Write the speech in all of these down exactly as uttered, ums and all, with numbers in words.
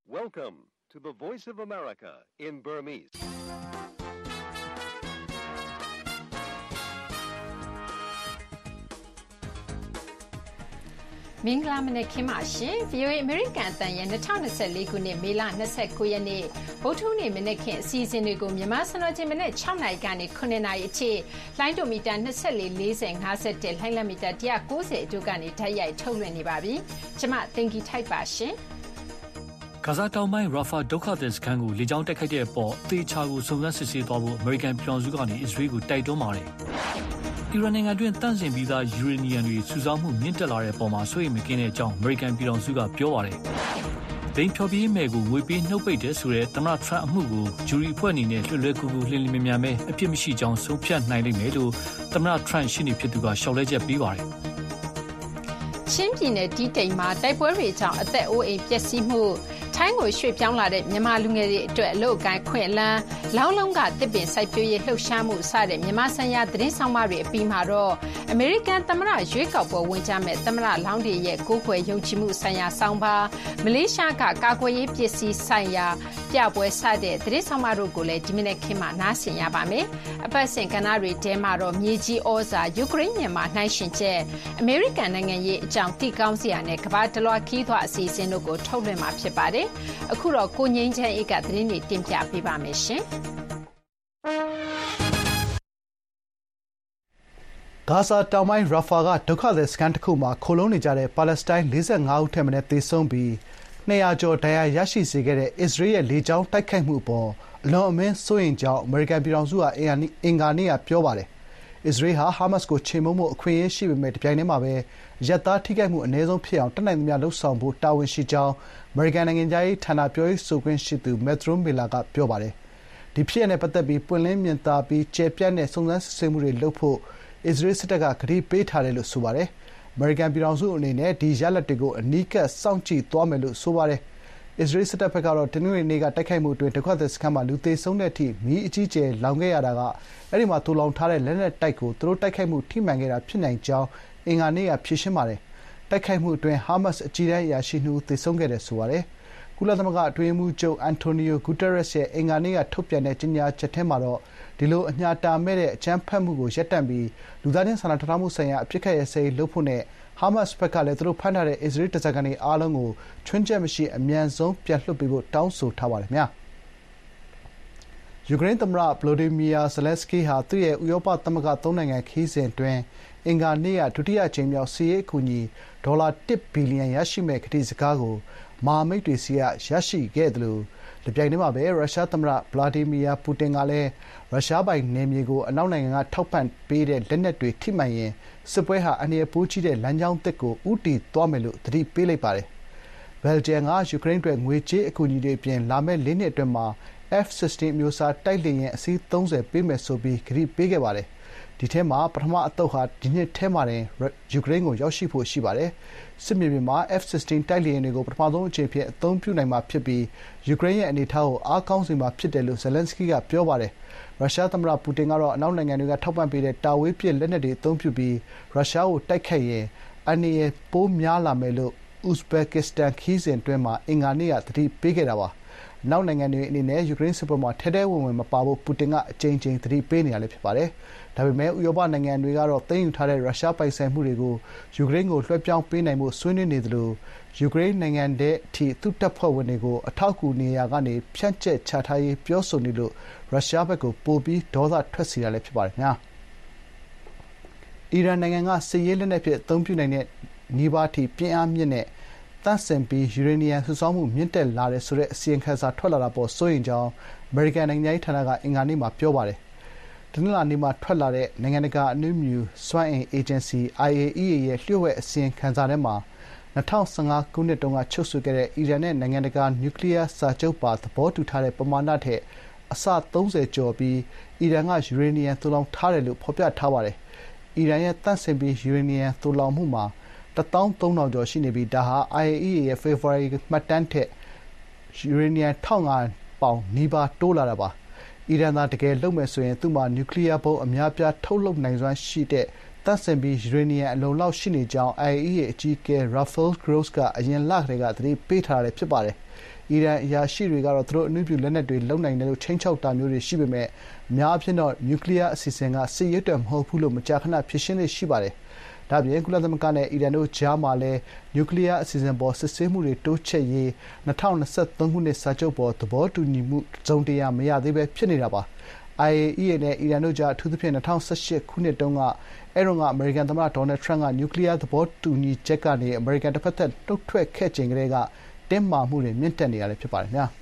Welcome to the Voice of America in Burmese. မင်္ဂလာမနက်ခင်းပါရှင် ဗွီအိုအေ အမေရိကန်အသံရဲ့၂၀၂၄ခုနှစ်မေလ၂၉ရက်နေ့ဗုဒ္ဓဟူးနေ့မနက်ခင်းအစီအစဉ်တွေကိုမြန်မာစံတော်ချိန်မနက်၆နာရီကနေ၇နာရီအထိလိုင်းဒိုမီတာ၂၄ ၄၀ ၅၁လှိုင်းလမီတာ၁၉၀အတို့ကနေဓာတ်ရိုက်ထုတ်လွှင့်နေပါပြီ။ကျွန်မသင်္ကီထိုက်ပါရှင်။ဂါဇာတောင်ပိုင်းရာဖာဒုက္ခသည်စခန်းကိုလေကြောင်းတိုက်ခိုက်တဲ့အပေါ်အသေးချာကိုစုံစမ်းစစ်ဆေးသွားဖို့အမေရိကန်ပြည်ထောင်စုကနေအစ္စရေးကိုတိုက်တွန်းပါတယ်။အီရန်နိုင်ငံတွင်တန့်စင်ပြီးသားယူရေနီယံတွေစုဆောင်းမှုမြင့်တက်လာတဲ့အပေါ်မှာစိုးရိမ်မကင်းတဲ့အကြောင်းအမေရိကန်ပြည်ထောင်စုကပြောပါတယ်။ဒိန်ဖြော်ပြေးမယ်ကိုငွေပေးနှုတ်ပိတ်တယ်ဆိုတဲ့သမ္မတထရန့်အမှုကိုဂျူရီအဖွဲ့အနေနဲ့လွတ်လွတ်ကူကူလင်းလင်းမြမြမဲအပြစ်မရှိကြောင်းဆုံးဖြတ်နိုင်လိမ့်မယ်လို့သမ္မတထရန့်ရှင်းနေဖြစ်သူကရှောက်လဲချက်ပေးပါတယ်။ချင်းပြည်နယ်တီးတိမ်မှာတိုက်ပွဲတွေကြောင့်အသက်အိုးအိမ်ပျက်စီးမှုထိုင်းကိုရွှေ့ပြောင်းလာတဲ့မြန်မာလူငယ်တွေအတွက်အလုပ်အကိုင်ခွင့်လန်းလောင်းလုံးကတစ်ပင်စိုက်ပျိုးရေးလှုပ်ရှားမှုစတဲ့မြန်မာဆိုင်ရာသတင်းဆောင်မတွေအပြီးမှာတော့အမေရိကန်သမ္မတရွေးကောက်ပွဲဝင်ကြမဲ့သမ္မတလောင်းတွေရဲ့ကိုးကွယ်ယုံကြည်မှုဆိုင်ရာဆောင်ပါမလေးရှားကကာကွယ်ရေးပစ္စည်းဆိုင်ရာပြပွဲစတဲ့သတင်းဆောင်မတို့ကိုလည်းဒီမနေ့ခင်းမှာနားဆင်ရပါမယ်။အပတ်စဉ်ကဏ္ဍတွေထဲမှာတော့မြေကြီးဩဇာယူကရိန်းမြန်မာနှိုင်းယှဉ်ချက်အမေရိကန်နိုင်ငံရေးအကြောင်းတိကောင်းစရာနဲ့ကမ္ဘာတလွှာခီးသွွားအစီအစဉ်တို့ကိုထုတ်လွှင့်မှာဖြစ်ပါတယ်။အခုတော့ကိုငိမ့်ချမ်းအေးကသတင်းတွေတင်ပြပေးပါမယ်ရှင်။ဂါဇာတောင်ပိုင်းရာဖာကဒုက္ခသည်စခန်းတစ်ခုမှာခိုလုံနေကြတဲ့ပါလက်စတိုင်း၄၅ဦးထက်မနည်းသေဆုံးပြီး၂၀၀ကျော်ဒဏ်ရာရရှိစေခဲ့တဲ့အစ္စရေးရဲ့လေကြောင်းတိုက်ခိုက်မှုအပေါ်အလွန်အမင်းစိုးရိမ်ကြောင်းအမေရိကန်ပြည်ထောင်စုကအင်္ဂါနေ့ကပြောပါတယ်။အစ္စရေးဟာဟာမတ်စ်ကိုချေမှုန်းဖို့အခွင့်အရေးရှိပေမဲ့တပြိုင်တည်းမှာပဲအရပ်သားထိခိုက်မှုအနည်းဆုံးဖြစ်အောင်တတ်နိုင်သမျှလုပ်ဆောင်ဖို့တာဝန်ရှိကြောင်းအမေရိကန်နိုင်ငံခြားရေးဌာနပြောရေးဆိုခွင့်ရှိသူမက်သရိုမီလာကပြောပါတယ်။ဒီဖြစ်ရပ်နဲ့ပတ်သက်ပြီးပွင့်လင်းမြင်သာပြီးကျယ်ပြန့်တဲ့စုံစမ်းစစ်ဆေးမှုတွေလုပ်ဖို့အစ္စရေးစစ်တပ်ကကတိပေးထားတယ်လို့ဆိုပါတယ်။အမေရိကန်ပြည်ထောင်စုအနေနဲ့ဒီရလဒ်တွေကိုအနီးကပ်စောင့်ကြည့်သွားမယ်လို့ဆိုပါတယ်။အစ္စရေးစစ်တပ်ဘက်ကတော့တနင်္ဂနွေနေ့ကတိုက်ခိုက်မှုအတွင်းဒုက္ခသည်စခန်းမှာလူသေဆုံးတဲ့အထိမီးအကြီးအကျယ်လောင်ခဲ့ရတာကအဲဒီမှာသိုလှောင်ထားတဲ့လက်နက်တိုက်ကိုသူတို့တိုက်ခိုက်မှုထိမှန်ခဲ့တာဖြစ်နိုင်ကြောင်းအင်္ဂါနေ့ကဖြေရှင်းပါတယ်။တိုက်ခိုက်မှုအတွင်းဟာမတ်စ်အကြီးတန်းအရာရှိနှစ်ဦးသေဆုံးခဲ့တယ်ဆိုပါတယ်။ကုလသမဂ္ဂအတွင်းရေးမှူးချုပ်အန်တိုနီယိုဂူတာရက်စ်ရဲ့အင်္ဂါနေ့ကထုတ်ပြန်တဲ့ကြေညာချက်ထဲမှာတော့ဒီလိုအညှာတာမဲ့တဲ့အကြမ်းဖက်မှုကိုရပ်တန့်ပြီးလူသားချင်းစာနာထောက်ထားမှုဆိုင်ရာအပစ်အခတ်ရပ်စဲရေးလုပ်ဖို့နဲ့ဟာမတ်စ်ဘက်ကလည်းသူတို့ဖမ်းထားတဲ့အစ္စရေးဓားစာခံတွေအားလုံးကိုခြွင်းချက်မရှိအမြန်ဆုံးပြန်လွှတ်ပေးဖို့တောင်းဆိုထားပါတယ်။ယူကရိန်းသမ္မတဗလိုဒီမီယာဇလက်စကီဟာသူ့ရဲ့ဥရောပသမဂ္ဂသုံးနိုင်ငံခရီးစဉ်အတွင်းအင်္ဂါနေ့ကဒုတိယအကြိမ်မြောက်စစ်ရေးအကူအညီဒေါ်လာတစ်ဘီလီယံရရှိမယ့်ကတိစကားကိုမဟာမိတ်တွေဆီကရရှိခဲ့သလိုတပြိုင်တည်းမှာပဲရုရှားသမ္မတဗလာဒီမီယာပူတင်ကလည်းရုရှားပိုင်နယ်မြေကိုအနောက်နိုင်ငံကထောက်ပံ့ပေးတဲ့လက်နက်တွေထိမှန်ရင်စစ်ပွဲဟာအန္တရာယ်ပိုကြီးတဲ့လမ်းကြောင်းသစ်ကိုဦးတည်သွားမယ်လို့သတိပေးလိုက်ပါတယ်။ဘယ်လ်ဂျီယံကယူကရိန်းအတွက်ငွေကြေးအကူအညီတွေအပြင်လာမယ့်လေးနှစ်အတွင်းမှာ အက်ဖ် ၁၆ အမျိုးအစားတိုက်လေယာဉ်အစီး၃၀ပေးမယ်ဆိုပြီးကတိပေးခဲ့ပါတယ်။ဒီထဲမှာပထမအသုတ်ဟာဒီနှစ်ထဲမှာတင်ယူကရိန်းကိုရောက်ရှိဖို့ရှိပါတယ်။စစ်မြေပြင်မှာ အက်ဖ် ၁၆ တိုက်လေယာဉ်တွေကိုပထမဆုံးအကြိမ်အဖြစ်အသုံးပြုနိုင်မှာဖြစ်ပြီးယူကရိန်းရဲ့အနေအထားကိုအားကောင်းစေမှာဖြစ်တယ်လို့ဇယ်လန်စကီးကပြောပါတယ်။ရုရှားသမ္မတပူတင်ကတော့အနောက်နိုင်ငံတွေကထောက်ပံ့ပေးတဲ့တာဝေးပစ်လက်နက်တွေအသုံးပြုပြီးရုရှားကိုတိုက်ခိုက်ရင်အန္တရာယ်ပိုများလာမယ်လို့ဥဇဘက်ကစ္စတန်ခရီးစဉ်အတွင်းမှာအင်္ဂါနေ့ကသတိပေးခဲ့တာပါ။အနောက်နိုင်ငံတွေအနေနဲ့ယူကရိန်းစစ်ပွဲမှာထဲထဲဝင်ဝင်မပါဖို့ပူတင်ကအကြိမ်ကြိမ်သတိပေးနေတာလည်းဖြစ်ပါတယ်။ဒါပေမဲ့ဥရောပနိုင်ငံတွေကတော့သိမ်းယူထားတဲ့ရုရှားပိုင်ဆိုင်မှုတွေကိုယူကရိန်းကိုလွှဲပြောင်းပေးနိုင်ဖို့ဆွေးနွေးနေသလိုယူကရိန်းနိုင်ငံထဲအထိသူ့တပ်ဖွဲ့ဝင်တွေကိုအထောက်အကူနေရာကနေဖြန့်ကျက်ချထားရေးပြောဆိုနေလို့ရုရှားဘက်ကိုပိုပြီးဒေါသထွက်စေတာလည်းဖြစ်ပါတယ်ခင်ဗျာ။အီရန်နိုင်ငံကစစ်ရေးလက်နက်ဖြင့်အသုံးပြုနိုင်တဲ့နီးပါးထိပြင်းအားမြင့်တဲ့သန့်စင်ပြီးယူရေနီယံစုဆောင်းမှုမြင့်တက်လာတယ်ဆိုတဲ့အစီရင်ခံစာထွက်လာတာပေါ်စိုးရိမ်ကြောင်းအမေရိကန်နိုင်ငံခြားရေးဌာနကအင်္ဂါနေ့မှာပြောပါတယ်။တနင်္လာနေ့မှာထွက်လာတဲ့နိုင်ငံတကာအနုမြူစွမ်းအင်အေဂျင်စီ အိုင် အေ အီ အေ ရဲ့လျှို့ဝှက်အစီရင်ခံစာထဲမှာ၂၀၁၅ခုနှစ်တုန်းကချုပ်ဆိုခဲ့တဲ့အီရန်နဲ့နိုင်ငံတကာနျူကလ িয়ার စာချုပ်ပါသဘောတူထားတဲ့ပမာဏထက်အဆ၃၀ကျော်ပြီးအီရန်ကယူရေနီယံသိုလှောင်ထားတယ်လို့ဖော်ပြထားပါတယ်။အီရန်ရဲ့သန့်စင်ပြီးယူရေနီယံသိုလှောင်မှုမှာတသောင်းသုံးထောင်ကျော်ရှိနေပြီးဒါဟာ အိုင် အေ အီ အေ ရဲ့ဖေဖော်ဝါရီမှတ်တမ်းထက်ယူရေနီယံ၁၅၀၀ပေါင်နီးပါးတိုးလာတာပါ။အီရန်သာတကယ်လုပ်မယ်ဆိုရင်သူ့မှာနျူကလ িয়ার ဘုံးအများပြားထုတ်လုပ်နိုင်စွမ်းရှိတဲ့သန့်စင်ပြီးယူရေနီယံအလုံလောက်ရှိနေကြောင်း အိုင် အေ အီ အေ အကြီးအကဲ Rafael Gross ကအရင်လကတည်းကသတိပေးထားတာလည်းဖြစ်ပါတယ်။အီရန်အရာရှိတွေကတော့သူတို့အနုပြုလက်နက်တွေလုံနိုင်တယ်လို့ချင်းချောက်တာမျိုးတွေရှိပေမဲ့အများအပြားတော့နျူကလ িয়ার အစီအစဉ်ကစစ်ရေးအတွက်မဟုတ်ဘူးလို့မကြာခဏဖြစ်ရှင်းလေးရှိပါတယ်။ဒါ့အပြင်ကုလသမဂ္ဂနဲ့အီရန်တို့ကြားမှာလည်းနျူကလ িয়ার အစီအစဉ်ပေါ်စစ်ဆေးမှုတွေတိုးချဲ့ရေး၂၀၂၃ခုနှစ်စာချုပ်ပေါ်သဘောတူညီမှုစုံတရားမရသေးပဲဖြစ်နေတာပါ။ အိုင် အေ အီ အေ နဲ့အီရန်တို့ကြားအထူးသဖြင့်၂၀၁၈ခုနှစ်တုန်းကအဲတုန်းကအမေရိကန်သမ္မတဒေါ်နယ်ထရန့်ကနျူကလ িয়ার သဘောတူညီချက်ကနေအမေရိကန်တစ်ဖက်သက်နှုတ်ထွက်ခဲ့ချိန်ကတည်းကတင်းမာမှုတွေမြင့်တက်နေတာလည်းဖြစ်ပါတယ်ဗျာ။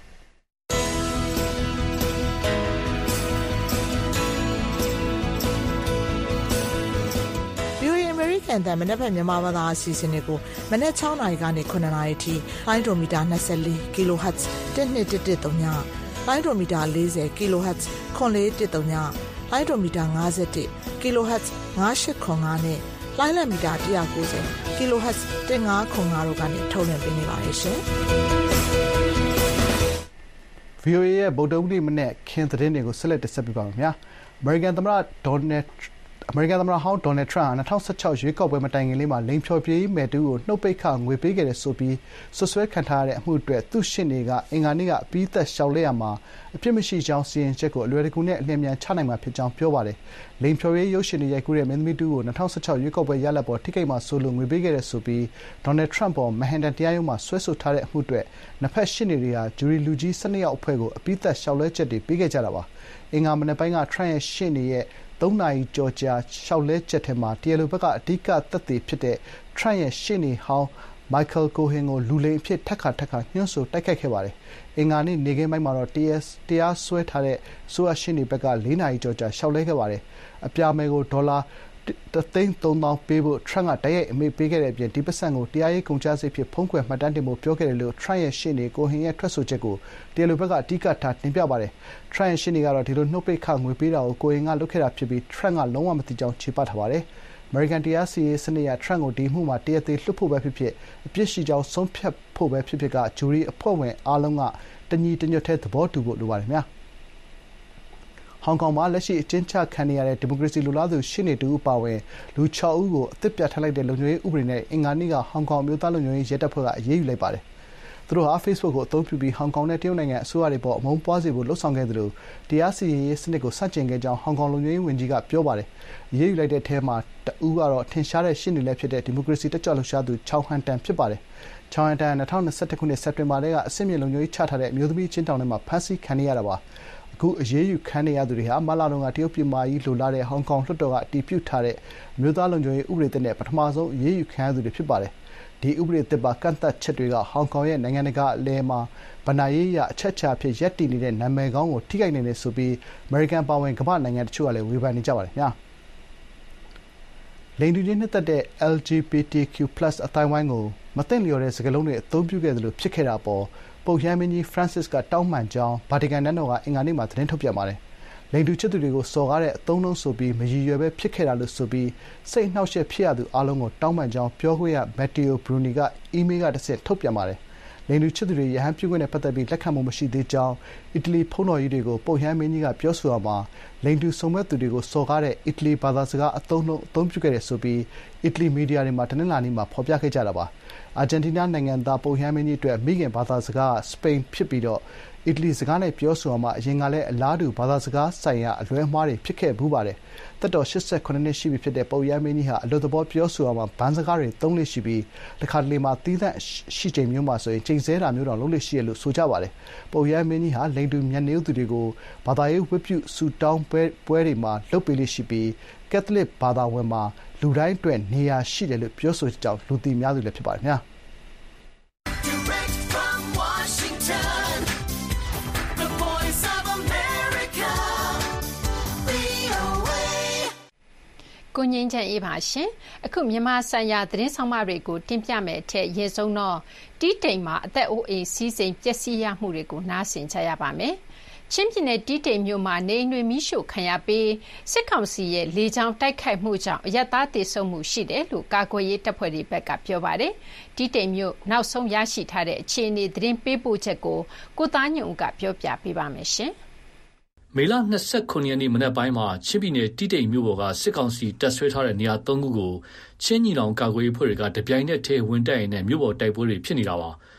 and the မနက်ဖြန်မြန်မာဘာသာအစီအစဉ်တွေကိုမနက်၆နာရီကနေ၇နာရီအထိလိုင်းဒိုမီတာ၂၄ kilohertz တစ်နှစ်တစ်တစ်သုံးညလိုင်းဒိုမီတာ၄၀ kilohertz ခွန်လေးတစ်သုံးညလိုင်းဒိုမီတာ၅၁ kilohertz ၅၈ခွန်၅နဲ့လိုင်းလံမီတာ၁၉၀ kilohertz ၁၅ခွန်၅တို့ကနေထုတ်လွှင့်ပေးနေပါတယ်ရှင်။ဗီအိုအေ ရဲ့ဗုဒ္ဓဟူးနေ့မနေ့ခင်းသတင်းတွေကိုဆက်လက်တင်ဆက်ပေးပါမယ်ဗျာ။အမေရိကန်သမ္မတဒေါ်နယ်အမေရိကန်သမ္မတဟောင်းဒေါ်နယ်ထရန့်ဟာ၂၀၁၆ရွေးကောက်ပွဲမတိုင်ခင်လေးမှာလိင်ဖျော်ဖြေရေးမယ်တူကိုနှုတ်ပိတ်ခငွေပေးခဲ့တယ်ဆိုပြီးဆွဆွဲခံထားရတဲ့အမှုအတွက်သူ့ရှေ့နေကအင်္ဂါနေ့ကအပြီးသတ်လျှောက်လဲရမှာအပြစ်မရှိကြောင်းစီရင်ချက်ကိုအလွယ်တကူနဲ့အလျင်မြန်ချနိုင်မှာဖြစ်ကြောင်းပြောပါတယ်။လိင်ဖျော်ရေးရုပ်ရှင်တွေရိုက်ကူးတဲ့မင်းသမီးတူကို၂၀၁၆ရွေးကောက်ပွဲရလဒ်ပေါ်ထိခိုက်မှာဆိုလို့ငွေပေးခဲ့တယ်ဆိုပြီးဒေါ်နယ်ထရန့်ပေါ်မန်ဟန်တန်တရားရုံးမှာဆွဲဆိုထားတဲ့အမှုအတွက်နှစ်ဖက်ရှေ့နေတွေဟာဂျူရီလူကြီး၁၂ယောက်အဖွဲ့ကိုအပြီးသတ်လျှောက်လဲချက်တွေပေးခဲ့ကြတာပါ။အင်္ဂါမနက်ပိုင်းကထရန့်ရဲ့ရှေ့နေရဲ့သုံးနာရီကျော်ကြာလျှောက်လဲချက်ထဲမှာတရားလိုဘက်ကအဓိကသက်သေဖြစ်တဲ့ထရန့်ရဲ့ရှေ့နေဟောင်းမိုက်ကယ်ကိုဟင်ကိုလူလိမ်အဖြစ်ထပ်ခါထပ်ခါညွှန်းဆိုတိုက်ခိုက်ခဲ့ပါတယ်။အင်္ဂါနေ့နေ့ခင်းပိုင်းမှာတော့တရားစွဲထားတဲ့အစိုးရရှေ့နေဘက်ကလေးနာရီကျော်ကြာလျှောက်လဲခဲ့ပါတယ်။အပြာမယ်ကိုဒေါ်လာတစ်သိန်းသုံးသောင်းပေးဖို့ထရန့်ကတိုက်ရိုက်အမိန့်ပေးခဲ့တဲ့အပြင်ဒီပိုက်ဆံကိုတရားရေးကုန်ကျစရိတ်အဖြစ်ဖုံးကွယ်မှတ်တမ်းတင်ဖို့ပြောခဲ့တယ်လို့ထရန့်ရဲ့ရှေ့နေကိုဟင်ရဲ့ထွက်ဆိုချက်ကိုတရားလိုဘက်ကအဓိကထားတင်ပြပါတယ်။ထရန့်ရဲ့ရှေ့နေကတော့ဒီလိုနှုတ်ပိတ်ခငွေပေးတာကိုကိုဟင်ကလုပ်ခဲ့တာဖြစ်ပြီးထရန့်ကလုံးဝမသိကြောင်းချေပထားပါတယ်။အမေရိကန်တရားစီရင်ရေးစနစ်အရထရန့်ကိုဒီအမှုမှာတရားသေလွှတ်ဖို့ပဲဖြစ်ဖြစ်အပြစ်ရှိကြောင်းဆုံးဖြတ်ဖို့ပဲဖြစ်ဖြစ်ကဂျူရီအဖွဲ့ဝင်အားလုံးကတညီတညွတ်တည်းသဘောတူဖို့လိုပါတယ်ဗျာ။ဟောင်ကောင်မှာလက်ရှိအကျဉ်းချခံနေရတဲ့ဒီမိုကရေစီလိုလားသူရှေ့နေတူအပါအဝင်လူ၆ဦးကိုအသစ်ပြဋ္ဌာန်းလိုက်တဲ့လုံခြုံရေးဥပဒေနဲ့အင်္ဂါနေ့ကဟောင်ကောင်အမျိုးသားလုံခြုံရေးရဲတပ်ဖွဲ့ကအရေးယူလိုက်ပါတယ်။သူတို့ဟာ Facebook ကိုအသုံးပြုပြီးဟောင်ကောင်နဲ့တရုတ်နိုင်ငံအစိုးရတွေပေါ်အမုန်းပွားစေဖို့လှုံ့ဆော်ခဲ့သလိုတရားစီရင်ရေးစနစ်ကိုဆန့်ကျင်ခဲ့ကြောင်းဟောင်ကောင်လုံခြုံရေးဝန်ကြီးကပြောပါတယ်။အရေးယူလိုက်တဲ့အထဲမှာတဦးကတော့ထင်ရှားတဲ့ရှေ့နေလည်းဖြစ်တဲ့ဒီမိုကရေစီတက်ကြွလှုပ်ရှားသူချောင်းဟန်တန်ဖြစ်ပါတယ်။ချောင်းဟန်တန်၂၀၂၁ခုနှစ်စက်တင်ဘာလထဲကအဆင့်မြင့်လုံခြုံရေးချထားတဲ့အမျိုးသမီးအကျဉ်းထောင်ထဲမှာဖမ်းဆီးခံနေရတာပါ။အခုအရေးယူခံနေရသူတွေဟာမလာတုန်းကတရုတ်ပြည်မကြီးလိုလားတဲ့ဟောင်ကောင်လွှတ်တော်ကအတည်ပြုထားတဲ့အမျိုးသားလုံခြုံရေးဥပဒေသစ်နဲ့ပထမဆုံးအရေးယူခံရသူတွေဖြစ်ပါတယ်။ဒီဥပဒေသစ်ပါကန့်သတ်ချက်တွေကဟောင်ကောင်ရဲ့နိုင်ငံတကာအလယ်မှာဗဏ္ဍာရေးအရအချက်အခြာအဖြစ်ရပ်တည်နေတဲ့နာမည်ကောင်းကိုထိခိုက်နိုင်တယ်ဆိုပြီးအမေရိကန်ပါဝင်ကမ္ဘာ့နိုင်ငံတချို့ကလည်းဝေဖန်နေကြပါတယ်ခင်ဗျာ။လိင်တူချင်းနှစ်သက်တဲ့ แอล ဂျီ ဘီ တီ คิว plus အတိုင်းဝိုင်းကိုမသင့်လျော်တဲ့စကားလုံးတွေအသုံးပြုခဲ့သလိုဖြစ်ခဲ့တာပေါ်ပုပ်ရဟန်းမင်းကြီး Francis ကတောင်းပန်ကြောင်းဗာတီကန်နန်းတော်ကအင်္ဂါနေ့မှာသတင်းထုတ်ပြန်ပါတယ်။လိင်တူချစ်သူတွေကိုစော်ကားတဲ့အသုံးအနှုန်းဆိုပြီးမရည်ရွယ်ပဲဖြစ်ခဲ့တာလို့ဆိုပြီးစိတ်အနှောင့်အယှက်ဖြစ်ရသူအားလုံးကိုတောင်းပန်ကြောင်းပြောခွင့်ရ Matteo Bruni ကအီးမေးလ်ကတဆင့်ထုတ်ပြန်ပါတယ်။လိင်တူချစ်သူတွေရဟန်းပြုခွင့်နဲ့ပတ်သက်ပြီးလက်ခံမှုမရှိသေးကြောင်းအီတလီဘုန်းတော်ကြီးတွေကိုပုပ်ရဟန်းမင်းကြီးကပြောဆိုရာမှာလိင်တူဆုံမဲ့သူတွေကိုစော်ကားတဲ့အီတလီဘာသာစကားအသုံးအနှုန်းအသုံးပြုခဲ့တယ်ဆိုပြီးအီတလီမီဒီယာတွေမှာတနင်္လာနေ့မှာဖော်ပြခဲ့ကြတာပါ။အာဂျင်တီးနားနိုင်ငံသားပုပ်ရဟန်းမင်းကြီးအတွက်မိခင်ဘာသာစကားစပိန်ဖြစ်ပြီးတော့အီတလီစကားနဲ့ပြောဆိုရာမှာအရင်ကလည်းအလားတူဘာသာစကားဆိုင်ရာအလွဲအမှားတွေဖြစ်ခဲ့ဘူးပါတယ်။သက်တော်၈၈နှစ်ရှိပြီဖြစ်တဲ့ပုပ်ရဟန်းမင်းကြီးဟာအလွတ်သဘောပြောဆိုရာမှာဗန်းစကားတွေသုံးလေ့ရှိပြီးတခါတလေမှာသီးသန့်ရှိချိန်မျိုးမှာဆိုရင်ချိန်ဆတာမျိုးတောင်လုပ်လေ့ရှိရလို့ဆိုကြပါတယ်။ပုပ်ရဟန်းမင်းကြီးဟာလိင်တူမြတ်နိုးသူတွေကိုဘာသာရေးဝတ်ပြုဆုတောင်းပွဲပွဲတွေမှာလုပ်ပေးလေ့ရှိပြီးကက်သလစ်ဘာသာဝင်မှာလူတိုင်းအတွက်နေရာရှိတယ်လို့ပြောဆိုကြောင်းလူသိများသူလည်းဖြစ်ပါတယ်ခင်ဗျာ။ကိုငြိမ်းချမ်းအေးပါရှင်အခုမြန်မာဆိုင်ရာသတင်းဆောင်မတွေကိုတင်ပြမယ်အထက်ရေဆုံးတော့တီးတိမ်မှာအသက်အိုးအိမ်စီးစိမ်ပျက်စီးရမှုတွေကိုနားဆင်ကြရပါမယ်ချင်းပြည်နယ်တီးတိမ်မြို့မှာနေအိမ်တွေမိရှို့ခံရပြီးစစ်ကောင်စီရဲ့လေကြောင်းတိုက်ခိုက်မှုကြောင့်အရပ်သားတေဆုံးမှုရှိတယ်လို့ကာကွယ်ရေးတပ်ဖွဲ့တွေဘက်ကပြောပါတယ်တီးတိမ်မြို့နောက်ဆုံးရရှိထားတဲ့အခြေအနေသတင်းပေးပို့ချက်ကိုကိုသားညုံကပြောပြပေးပါမယ်ရှင်မေလ၂၉ရက်နေ့မနက်ပိုင်းမှာချင်းပြည်နယ်တီးတိမ်မြို့ပေါ်ကစစ်ကောင်စီတပ်ဆွဲထားတဲ့နေရာ၃ခုကိုချင်းညီနောင်ကာကွယ်ရေးဖွဲ့တွေကတပြိုင်နက်တည်းဝင်တိုက်ရင်းနဲ့မြို့ပေါ်တိုက်ပွဲတွေဖြစ်နေတာပါ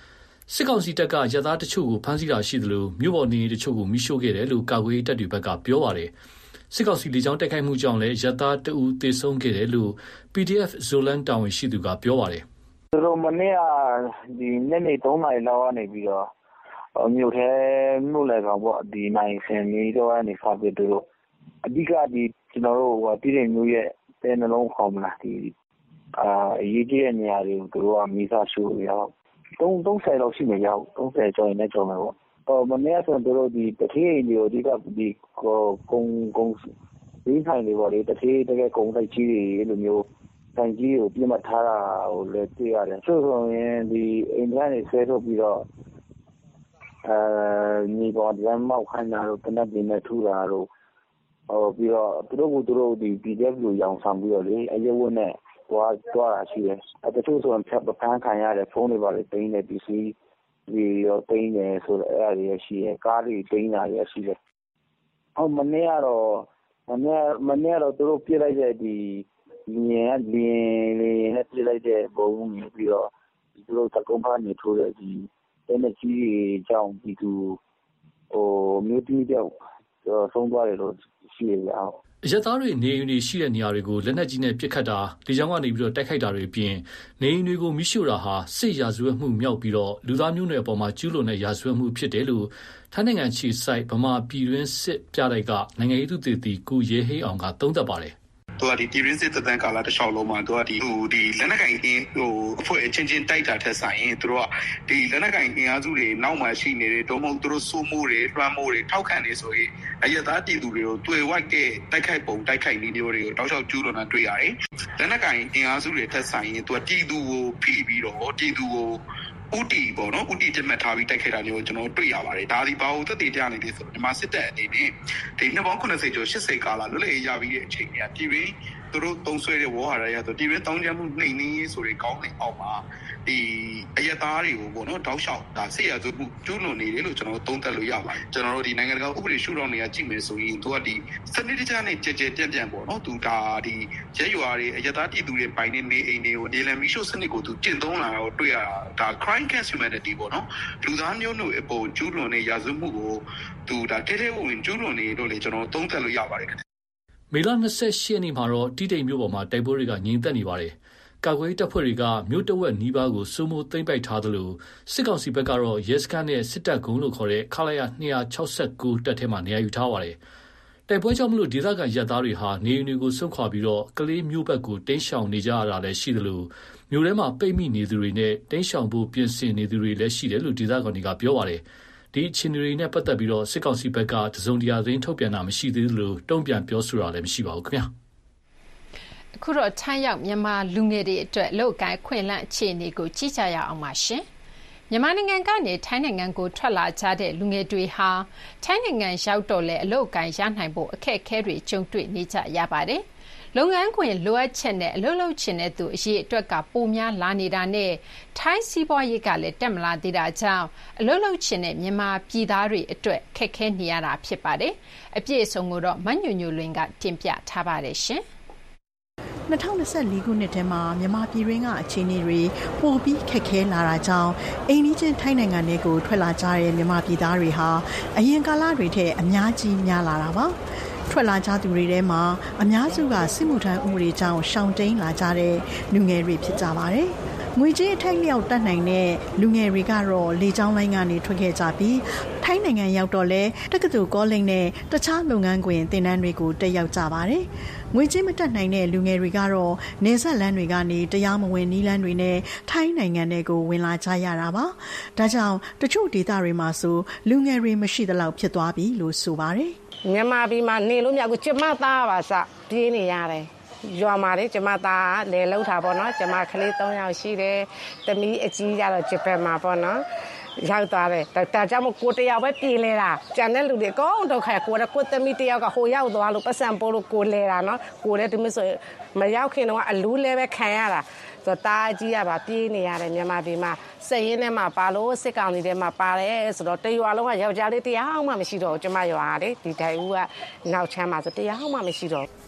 စစ်ကောင်စီတပ်ကရသားတချို့ကိုဖမ်းဆီးတာရှိသလိုမြို့ပေါ်နေတချို့ကိုမိရှို့ခဲ့တယ်လို့ကာကွယ်ရေးတပ်တွေဘက်ကပြောပါတယ်စစ်ကောင်စီလေကြောင်းတိုက်ခိုက်မှုကြောင့်လည်းရသားတအူသေဆုံးခဲ့တယ်လို့ P D F Zoland တာဝန်ရှိသူကပြောပါတယ်သူတို့မနေ့ကဒီနေ့နေ့သုံးနာရီလောက်ကနေပြီးတော့မြို့ထဲမြို့လည်းကောင်ပေါ့ဒီနိုင်စင်မျိုးတော့အနေဖာပြသူတို့အဓိကဒီကျွန်တော်တို့ဟိုပြည်နယ်မျိုးရဲ့တဲနှလုံးခေါ်မလားဒီအာအရေးကြီးတဲ့နေရာတွေကိုသူတို့ကမိသားစုရောက်သုံးသုံးဆယ်လောက်ရှိနေရောက်သုံးဆယ်ကျော်ရင်လည်းကျော်မယ်ပေါ့ဟိုမနေ့ကဆိုသူတို့ဒီတတိယမျိုးအဓိကဒီကုန်းကုန်းဒီဆိုင်တွေပေါ့လေတတိယတကယ်ကုန်းတိုက်ကြီးတွေလိုမျိုးဆိုင်ကြီးကိုပြတ်မှတ်ထားတာကိုလည်းသိရတယ်ဆိုဆိုရင်ဒီအိမ်ကနေဆဲထုတ်ပြီးတော့အဲညီပေါ်ဒရမ်းမောက်ခိုင်းတာတို့တနက်ပြင်းနဲ့ထူတာတို့ဟိုပြီးတော့သူတို့ကသူတို့ဒီ P D F ကိုရောင်ဆောင်ပြီးတော့လေအရုပ်ဝတ်နဲ့တွားတွားတာရှိတယ်အဲတချို့ဆိုရင်ဖြတ်ပန်းခံရတဲ့ဖုန်းတွေပါလေတင်းနေပစ္စည်းဒီရောတင်းနေဆိုတော့အဲ့ဒါတွေရှိရကားတွေတင်းတာတွေရှိတယ်ဟောမနေ့ကတော့မနေ့မနေ့ကတော့သူတို့ပြစ်လိုက်တဲ့ဒီလင်းလင်းလေးနဲ့ပြစ်လိုက်တဲ့ဘုံပြီးတော့သူတို့တကုံးဖားနေထိုးတဲ့ဒီအဲ့နဲ့ကြီးကြောင်ပြီးသူဟိုမြို့တီးကြောက်ဆုံးသွားတယ်လို့ရှိရအောင်အရက်သားတွေနေအိမ်တွေရှိတဲ့နေရာတွေကိုလက်နက်ကြီးနဲ့ပစ်ခတ်တာလေကြောင်းကနေပြီးတော့တိုက်ခိုက်တာတွေအပြင်နေအိမ်တွေကိုမိရှို့တာဟာစစ်ရာဇဝတ်မှုမြောက်ပြီးတော့လူသားမျိုးနွယ်အပေါ်မှာကျူးလွန်တဲ့ရာဇဝတ်မှုဖြစ်တယ်လို့ထိုင်းနိုင်ငံခြေစိုက်ဗမာပြည်တွင်းစစ်ပြတိုက်ကနိုင်ငံရေးသူတည်တည်ကိုရဲဟိအောင်ကသုံးသပ်ပါတယ်သူကဒီပြည်ရင်းစစ်တန်းကာလာတစ်လျှောက်လုံးမှာသူကဒီဟိုဒီလက်နက်ကင်အင်းဟိုအဖွဲ့အချင်းချင်းတိုက်တာထက်ဆိုင်ရင်သူတို့ကဒီလက်နက်ကင်အင်အားစုတွေနောက်မှရှိနေတယ်တော့မဟုတ်သူတို့စိုးမိုးတွေလွှမ်းမိုးတွေထောက်ခံနေဆိုရင်အရသားပြည်သူတွေကိုတွေ့ဝိုက်တဲ့တိုက်ခိုက်ပုံတိုက်ခိုက်နည်းမျိုးတွေကိုတောက်လျှောက်ကျူးလွန်တာတွေ့ရတယ်လက်နက်ကင်အင်အားစုတွေထက်ဆိုင်ရင်သူကပြည်သူကိုဖိပြီးတော့ပြည်သူကိုဥတီပေါ့နော်ဥတီတမတ်ထားပြီးတိုက်ခိုက်တာမျိုးကျွန်တော်တွေ့ရပါတယ်ဒါဒီဘာလို့သက်သေပြနေလဲဆိုတော့ဒီမှာစစ်တပ်အနေနဲ့ဒီနှစ်ပေါင်းခုနှစ်ဆယ်ကျော်ရှစ်ဆယ်ကာလလွတ်လပ်ရေးရပြီးတဲ့အချိန်ကပြည်ရင်းသူတို့တုံးဆွဲတဲ့ဝေါ်ဟာရရဆိုပြည်ရင်းတောင်းကျမ်းမှုနှိမ်နှင်းရေးဆိုတဲ့ကောင်းတဲ့အောက်မှာဒီအရသားတွေကိုပေါ့နော်တောက်လျှောက်ဒါဆေးရစုမှုကျူးလွန်နေတယ်လို့ကျွန်တော်သုံးသပ်လို့ရပါတယ်ကျွန်တော်တို့ဒီနိုင်ငံတကာဥပဒေရှုထောင့်တွေကကြည့်မယ်ဆိုရင်သူကဒီစနစ်တကျနဲ့ကြဲကြဲပြန့်ပြန့်ပေါ့နော်သူဒါဒီရဲရွာတွေအရသားပြည်သူတွေပိုင်နေနေအိမ်တွေကိုနေလန်မီရှို့စနစ်ကိုသူကျင့်သုံးလာတော့တွေ့ရတာဒါ crime against humanity ပေါ့နော်လူသားမျိုးနွယ်အပေါ်ကျူးလွန်တဲ့ရာဇဝတ်မှုကိုသူဒါတဲတဲဝင်ကျူးလွန်နေလို့လေကျွန်တော်သုံးသပ်လို့ရပါတယ်မေလ၂၈ရက်နေ့မှာတော့တိတိမ်မြို့ပေါ်မှာတိုက်ပွဲတွေကငြိမ်သက်နေပါတယ်။ကာကွယ်တပ်ဖွဲ့တွေကမြို့တဝက်နီးပါးကိုစိုးမိုးသိမ်းပိုက်ထားသလိုစစ်ကောင်စီဘက်ကတော့ရဲစခန်းနဲ့စစ်တပ်ကုန်းလို့ခေါ်တဲ့ခလာရ၂၆၉တပ်ထဲမှာနေရာယူထားပါတယ်။တိုက်ပွဲကြောင့်မလို့ဒေသခံရပ်သားတွေဟာနေအိမ်တွေကိုစွန့်ခွာပြီးတော့ကလေးမြို့ဘက်ကိုတင်းရှောင်နေကြရတာလည်းရှိသလိုမြို့ထဲမှာပိတ်မိနေသူတွေနဲ့တင်းရှောင်ဖို့ပြင်ဆင်နေသူတွေလည်းရှိတယ်လို့ဒေသခံတွေကပြောပါတယ်။ဒီအခြေအနေတွေနဲ့ပတ်သက်ပြီးတော့စစ်ကောင်စီဘက်ကတစုံတရာသတင်းထုတ်ပြန်တာမရှိသေးလို့တုံ့ပြန်ပြောဆိုတာလည်းမရှိပါဘူးခင်ဗျာအခုတော့ထိုင်းရောက်မြန်မာလူငယ်တွေအတွက်လောက်ကိုင်းခွင့်လန့်အခြေအနေကိုကြည့်ကြရအောင်ပါရှင်မြန်မာနိုင်ငံကနေထိုင်းနိုင်ငံကိုထွက်လာကြတဲ့လူငယ်တွေဟာထိုင်းနိုင်ငံရောက်တော့လဲအလောက်ကိုင်းရနိုင်ဖို့အခက်အခဲတွေကြုံတွေ့နေကြရပါတယ်လုပ်ငန်းခွင်လိုအပ်ချက်နဲ့အလုပ်လုပ်ချင်တဲ့သူအရေးအတွက်ကပိုများလာနေတာနဲ့ထိုင်းစီးပွားရေးကလည်းတက်မလာသေးတာကြောင့်အလုပ်လုပ်ချင်တဲ့မြန်မာပြည်သားတွေအတွက်ခက်ခဲနေရတာဖြစ်ပါတယ်။အပြည့်အစုံကိုတော့မညွညွလွင်ကတင်ပြထားပါတယ်ရှင်။၂၀၂၄ခုနှစ်ထဲမှာမြန်မာပြည်တွင်းကအခြေအနေတွေပိုပြီးခက်ခဲလာတာကြောင့်အိမ်နီးချင်းထိုင်းနိုင်ငံတွေကိုထွက်လာကြတဲ့မြန်မာပြည်သားတွေဟာအရင်ကာလတွေထက်အများကြီးများလာတာပါ။ထွက်လာကြသူတွေထဲမှာအများစုကစစ်မှုထမ်းဥပဒေကြောင့်ရှောင်တိန်လာကြတဲ့လူငယ်တွေဖြစ်ကြပါတယ်။ငွေကြေးအထိုက်လျောက်တတ်နိုင်တဲ့လူငယ်တွေကတော့လေကြောင်းလိုင်းကနေထွက်ခဲ့ကြပြီးထိုင်းနိုင်ငံရောက်တော့လဲတက္ကသိုလ်ကောလိပ်နဲ့တခြားလုပ်ငန်းခွင်သင်တန်းတွေကိုတက်ရောက်ကြပါတယ်။ငွေကြေးမတတ်နိုင်တဲ့လူငယ်တွေကတော့နေဆက်လန်းတွေကနေတရားမဝင်နီးလန်းတွေနဲ့ထိုင်းနိုင်ငံတွေကိုဝင်လာကြရတာပါ။ဒါကြောင့်တချို့ဒေသတွေမှာဆိုလူငယ်တွေမရှိသလောက်ဖြစ်သွားပြီလို့ဆိုပါတယ်။မြန်မာပြည်မှာနေလို့မရဘူးကျမသားပါစပြေးနေရတယ်ရွာမှာလေကျမသားလေလောက်တာပေါ့နော်ကျမကလေး၃ယောက်ရှိတယ်တမီးအကြီးကြတော့ဂျပန်မှာပေါ့နော်ရောက်သွားတယ်ဒါကြောင့်မို့ကိုတယောက်ပဲပြေးလဲတာကျန်တဲ့လူတွေအကုန်ဒုက္ခကိုကိုတမီးတယောက်ကဟိုရောက်သွားလို့ပတ်စံပိုးလို့ကိုလဲတာနော်ကိုလည်းဒီမျိုးဆိုမရောက်ခင်တော့အလူးလဲပဲခံရတာဆိုတားကြီးရပါပြေးနေရတယ်မြန်မာပြည်မှာစက်ရင်းထဲမှာပါလို့စစ်ကောင်စီထဲမှာပါတယ်ဆိုတော့တရွာလုံးကယောက်ျားလေးတရားမှမရှိတော့ကျမရွာလေဒီတိုင်ဦးကနောက်ချမ်းမှာဆိုတရားမှမရှိတော့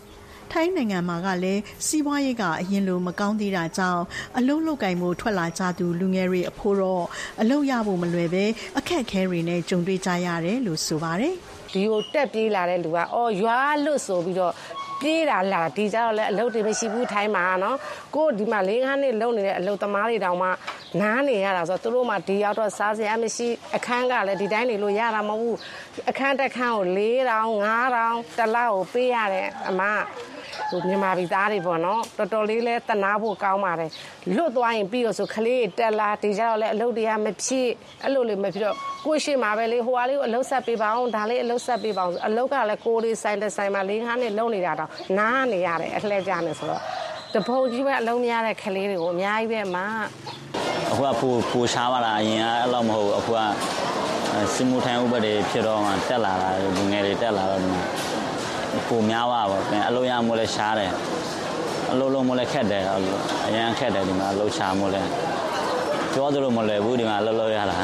ထိုင်းနိုင်ငံမှာကလည်းစီးပွားရေးကအရင်လိုမကောင်းသေးတာကြောင့်အလုပ်လုပ်ကိုင်မှုထွက်လာကြသူလူငယ်တွေအဖို့တော့အလုပ်ရဖို့မလွယ်ပဲအခက်အခဲတွေနဲ့ကြုံတွေ့ကြရတယ်လို့ဆိုပါတယ်ဒီကိုတက်ပြေးလာတဲ့လူကအော်ရွာလွတ်ဆိုပြီးတော့ပြေးတာလာဒီကြတော့လည်းအလုပ်တွေမရှိဘူးထိုင်းမှာနော်ကိုဒီမှာလေးငါးနှစ်လုံနေတဲ့အလုပ်သမားတွေတောင်မှနားနေရတာဆိုတော့သူတို့မှဒီရောက်တော့စားစရာမရှိအခန်းကလည်းဒီတိုင်းနေလို့ရတာမဟုတ်ဘူးအခန်းတစ်ခန်းကိုလေးတောင်ငါးတောင်တစ်လောက်ကိုပေးရတယ်အမဟိုမြန်မာပြည်သားတွေပေါ့နော်တော်တော်လေးလဲတနာဖို့ကောင်းပါတယ်လွတ်သွားရင်ပြီးတော့ဆိုခလေးတက်လာဒီကြတော့လဲအလုပ်တွေကမဖြစ်အဲ့လိုလေးမဖြစ်တော့ကိုရှိမှာပဲလေဟိုဟာလေးကိုအလုပ်ဆက်ပေးပါအောင်ဒါလေးအလုပ်ဆက်ပေးပါအောင်အလုပ်ကလည်းကိုလေးဆိုင်တဲ့ဆိုင်မှာလေးငါးနှစ်လုံးနေတာတော့နားနေရတယ်အလှည့်ကြနေဆိုတော့တပုံကြီးပဲအလုံးများတဲ့ခလေးတွေကိုအများကြီးပဲမှာအခုကပူပူရှားပါလားအရင်ကအဲ့လိုမဟုတ်အခုကစစ်မှုထမ်းဥပဒေဖြစ်တော့မှတက်လာတာလူငယ်တွေတက်လာတော့ဒီမှာကိုများပါပါပြန်အလုပ်ရမို့လဲရှားတယ်အလုပ်လုံးမို့လဲခက်တယ်အရင်ခက်တယ်ဒီမှာအလုပ်ရှားမို့လဲပြောသလိုမလွယ်ဘူးဒီမှာအလုပ်လုပ်ရတာ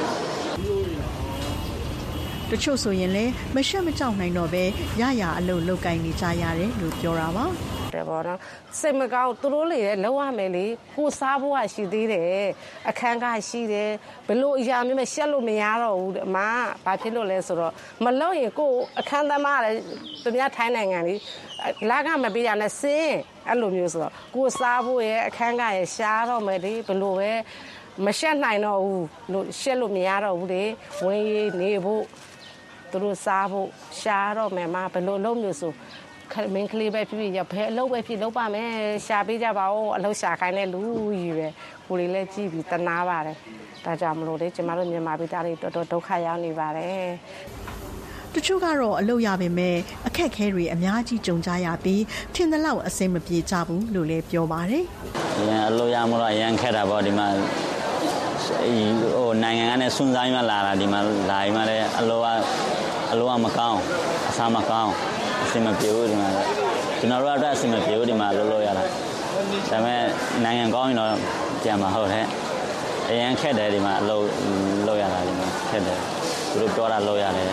တချို့ဆိုရင်လည်းမရှက်မကြောက်နိုင်တော့ပဲရရအလုပ်လုပ်ကိုင်နေကြရတယ်လို့ပြောတာပါတယ်ပေါ့နော်စိတ်မကောင်းသူတို့လေလောက်ရမယ်လေကိုစားဖို့ကရှိသေးတယ်အခန်းကရှိတယ်ဘလို့အရာမျိုးမရှက်လို့မရတော့ဘူးအမဘာဖြစ်လို့လဲဆိုတော့မလောက်ရင်ကိုအခန်းသမားလည်းသူများထိုင်းနိုင်ငံလေးလာကမပေးရနဲ့စင်းအဲ့လိုမျိုးဆိုတော့ကိုစားဖို့ရဲ့အခန်းကရဲ့ရှားတော့မယ်လေဘလို့ပဲမရှက်နိုင်တော့ဘူးလို့ရှက်လို့မရတော့ဘူးလေဝင်ရနေဖို့သူတို့စားဖို့ရှားတော့မယ်မဘလို့လုံးမျိုးဆိုမင်းကလေးပဲဖြစ်ဖြစ်ရဘယ်အလုပ်ပဲဖြစ်လုပ်ပါမယ်ရှာပေးကြပါဦးအလုပ်ရှာခိုင်းတဲ့လူကြီးပဲကိုလေးလည်းကြည့်ပြီးတနာပါတယ်ဒါကြောင့်မလို့လေကျမတို့မြန်မာပြည်သားတွေတော်တော်ဒုက္ခရောက်နေပါတယ်တချို့ကတော့အလုပ်ရပေမဲ့အခက်ခဲတွေအများကြီးကြုံကြရပြီးထင်သလောက်အဆင်မပြေကြဘူးလို့လည်းပြောပါတယ်။ရန်အလုပ်ရမလို့ရန်ခက်တာပေါ့ဒီမှာဟိုနိုင်ငံကနေစွန့်စားရလာတာဒီမှာလာရင်လည်းအလုပ်ကအလုပ်ကမကောင်းအစားမကောင်းအဆင်မပြေဘူးဒီမှာကျွန်တော်တို့အတွက်အဆင်မပြေဘူးဒီမှာလုပ်လို့ရတာဒါပေမဲ့နိုင်ငံကောင်းရင်တော့ပြန်မှာဟုတ်တယ်အရင်ခက်တယ်ဒီမှာအလုပ်လုပ်ရတာဒီမှာခက်တယ်သူတို့ပြောတာလုပ်ရတယ်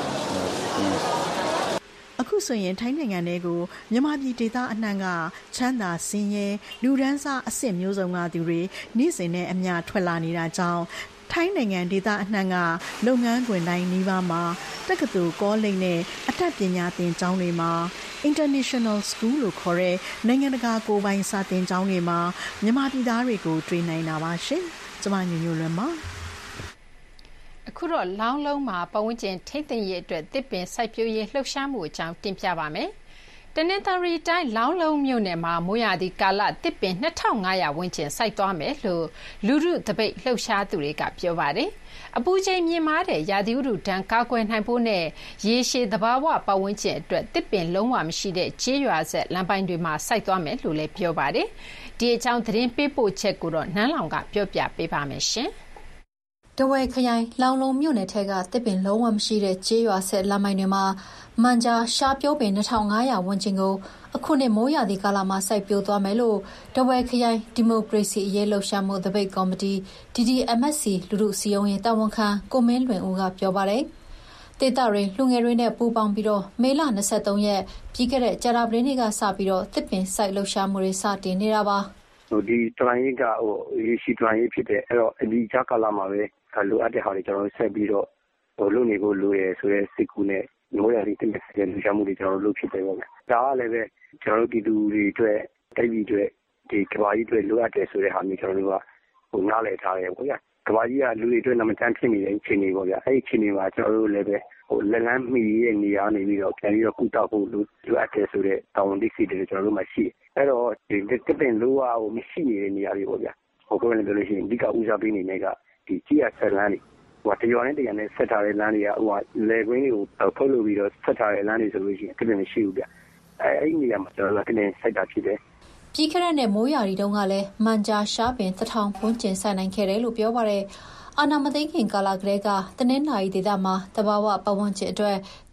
အခုဆိုရင်ထိုင်းနိုင်ငံထဲကိုမြန်မာပြည်ဒေသအနှံ့ကချမ်းသာစင်းရဲလူဒန်းစားအဆင့်မျိုးစုံကသူတွေနေ့စဉ်နဲ့အမျှထွက်လာနေတာကြောင့်ထိုင်းနိုင်ငံဒေသအနှံ့ကလုပ်ငန်းခွင်တိုင်းနီးပါးမှာတက္ကသိုလ်ကောလိပ်နဲ့အတတ်ပညာသင်ကျောင်းတွေမှာ International School လို့ခေါ်တဲ့နိုင်ငံတကာကိုယ်ပိုင်စာသင်ကျောင်းတွေမှာမြန်မာပြည်သားတွေကိုတွေ့နိုင်တာပါရှင်။ကျွန်မညညလွန်ပါအခုတော့လောင်းလုံးမှာပတ်ဝန်းကျင်ထိမ့်သိမ့်ရေးအတွက်တစ်ပင်စိုက်ပျိုးရေးလှုပ်ရှားမှုအကြောင်းတင်ပြပါမယ်။တနင်္သာရီတိုင်းလောင်းလုံးမြို့နယ်မှာမိုးရာသီကာလတစ်ပင်နှစ်ထောင်ငါးရာဝန်းကျင်စိုက်သွားမယ်လို့လူထုတပိတ်လှုပ်ရှားသူတွေကပြောပါတယ်။အပူချိန်မြင့်မားတဲ့ရာသီဥတုဒဏ်ကာကွယ်နိုင်ဖို့နဲ့ရေရှည်သဘာဝပတ်ဝန်းကျင်အတွက်တစ်ပင်လုံးဝမရှိတဲ့ကျေးရွာဆက်လမ်းပိုင်းတွေမှာစိုက်သွားမယ်လို့လည်းပြောပါတယ်။ဒီအကြောင်းသတင်းပေးပို့ချက်ကိုတော့နန်းလောင်ကပြောပြပေးပါမယ်ရှင်။တဝဲခရိုင်လောင်လုံးမြို့နယ်ထဲကတစ်ပင်လုံးဝမရှိတဲ့ကျေးရွာဆက်လမ်းပိုင်းတွေမှာမန်ဂျာရှားပြိုးပင်နှစ်ထောင်ငါးရာဝန်းကျင်ကိုအခုနှစ်မိုးရာသီကာလမှာစိုက်ပျိုးသွားမယ်လို့တဝဲခရိုင်ဒီမိုကရေစီအရေးလှုပ်ရှားမှုသပိတ်ကော်မတီ ဒီ ဒီ အမ် အက်စ် စီ လူထုစည်းရုံးရေးတာဝန်ခံကိုမင်းလွင်ဦးကပြောပါတယ်။ဒေသတွင်လူငယ်တွေနဲ့ပူးပေါင်းပြီးတော့မေလ၂၃ရက်ပြီးခဲ့တဲ့ကြာသပတေးနေ့ကစပြီးတော့တစ်ပင်စိုက်လှုပ်ရှားမှုတွေစတင်နေတာပါ။ဟိုဒီတရိုင်းကဟိုရေရှိတရိုင်းဖြစ်တဲ့အဲ့တော့ဒီကြာကာလမှာပဲလိုအပ်တဲ့ဟာတွေကျွန်တော်တို့ဆက်ပြီးတော့ဟိုလုပ်နေဖို့လိုရဆိုတဲ့စိတ်ကူးနဲ့မိုးရာသီတင်တဲ့လူရှာမှုတွေကျွန်တော်တို့လုပ်ဖြစ်တယ်ပေါ့ဗျာ။ဒါကလည်းပဲကျွန်တော်တို့ပြည်သူတွေအတွက်တိုက်ပြည်အတွက်ဒီကဘာကြီးအတွက်လိုအပ်တယ်ဆိုတဲ့ဟာမျိုးကျွန်တော်တို့ကဟိုနားလည်ထားတယ်ပေါ့ဗျာ။ကဘာကြီးကလူတွေအတွက်နမတန်းဖြစ်နေတဲ့အခြေအနေပေါ့ဗျာ။အဲ့ဒီအခြေအနေမှာကျွန်တော်တို့လည်းပဲဟိုလက်လန်းမိရဲ့နေရာနေပြီးတော့ပြန်ပြီးတော့ကုသဖို့လိုအပ်တယ်ဆိုတဲ့တောင်းတိစီတွေကျွန်တော်တို့မှရှိတယ်။အဲ့တော့ဒီတစ်ပင်လိုအားဟိုမရှိနေတဲ့နေရာတွေပေါ့ဗျာ။ဟိုကိုယ်လည်းပြောလို့ရှိရင်ဒီကဦးစားပေးနေတဲ့ကဒီကြီးရဆက်လန်းနေဟိုတရွာနဲ့တရွာနဲ့ဆက်ထားတဲ့လမ်းတွေကဟိုလေကွင်းတွေကိုဖုတ်လို့ပြီးတော့ဆက်ထားတဲ့လမ်းတွေဆိုလို့ရှိရင်တကယ်မရှိဘူးဗျအဲအဲ့ဒီနေရာမှာကျွန်တော်တို့ကနေစိုက်တာဖြစ်တယ်ပြီးခဲ့တဲ့မိုးရာသီတုန်းကလည်းမန်ဂျာရှားပင်တစ်ထောင်ဝန်းကျင်စိုက်နိုင်ခဲ့တယ်လို့ပြောပါတယ်အာနာမသိခင်ကာလကလေးကတနင်္လာရီဒေသမှာတဘာဝပတ်ဝန်းကျင်အတွက်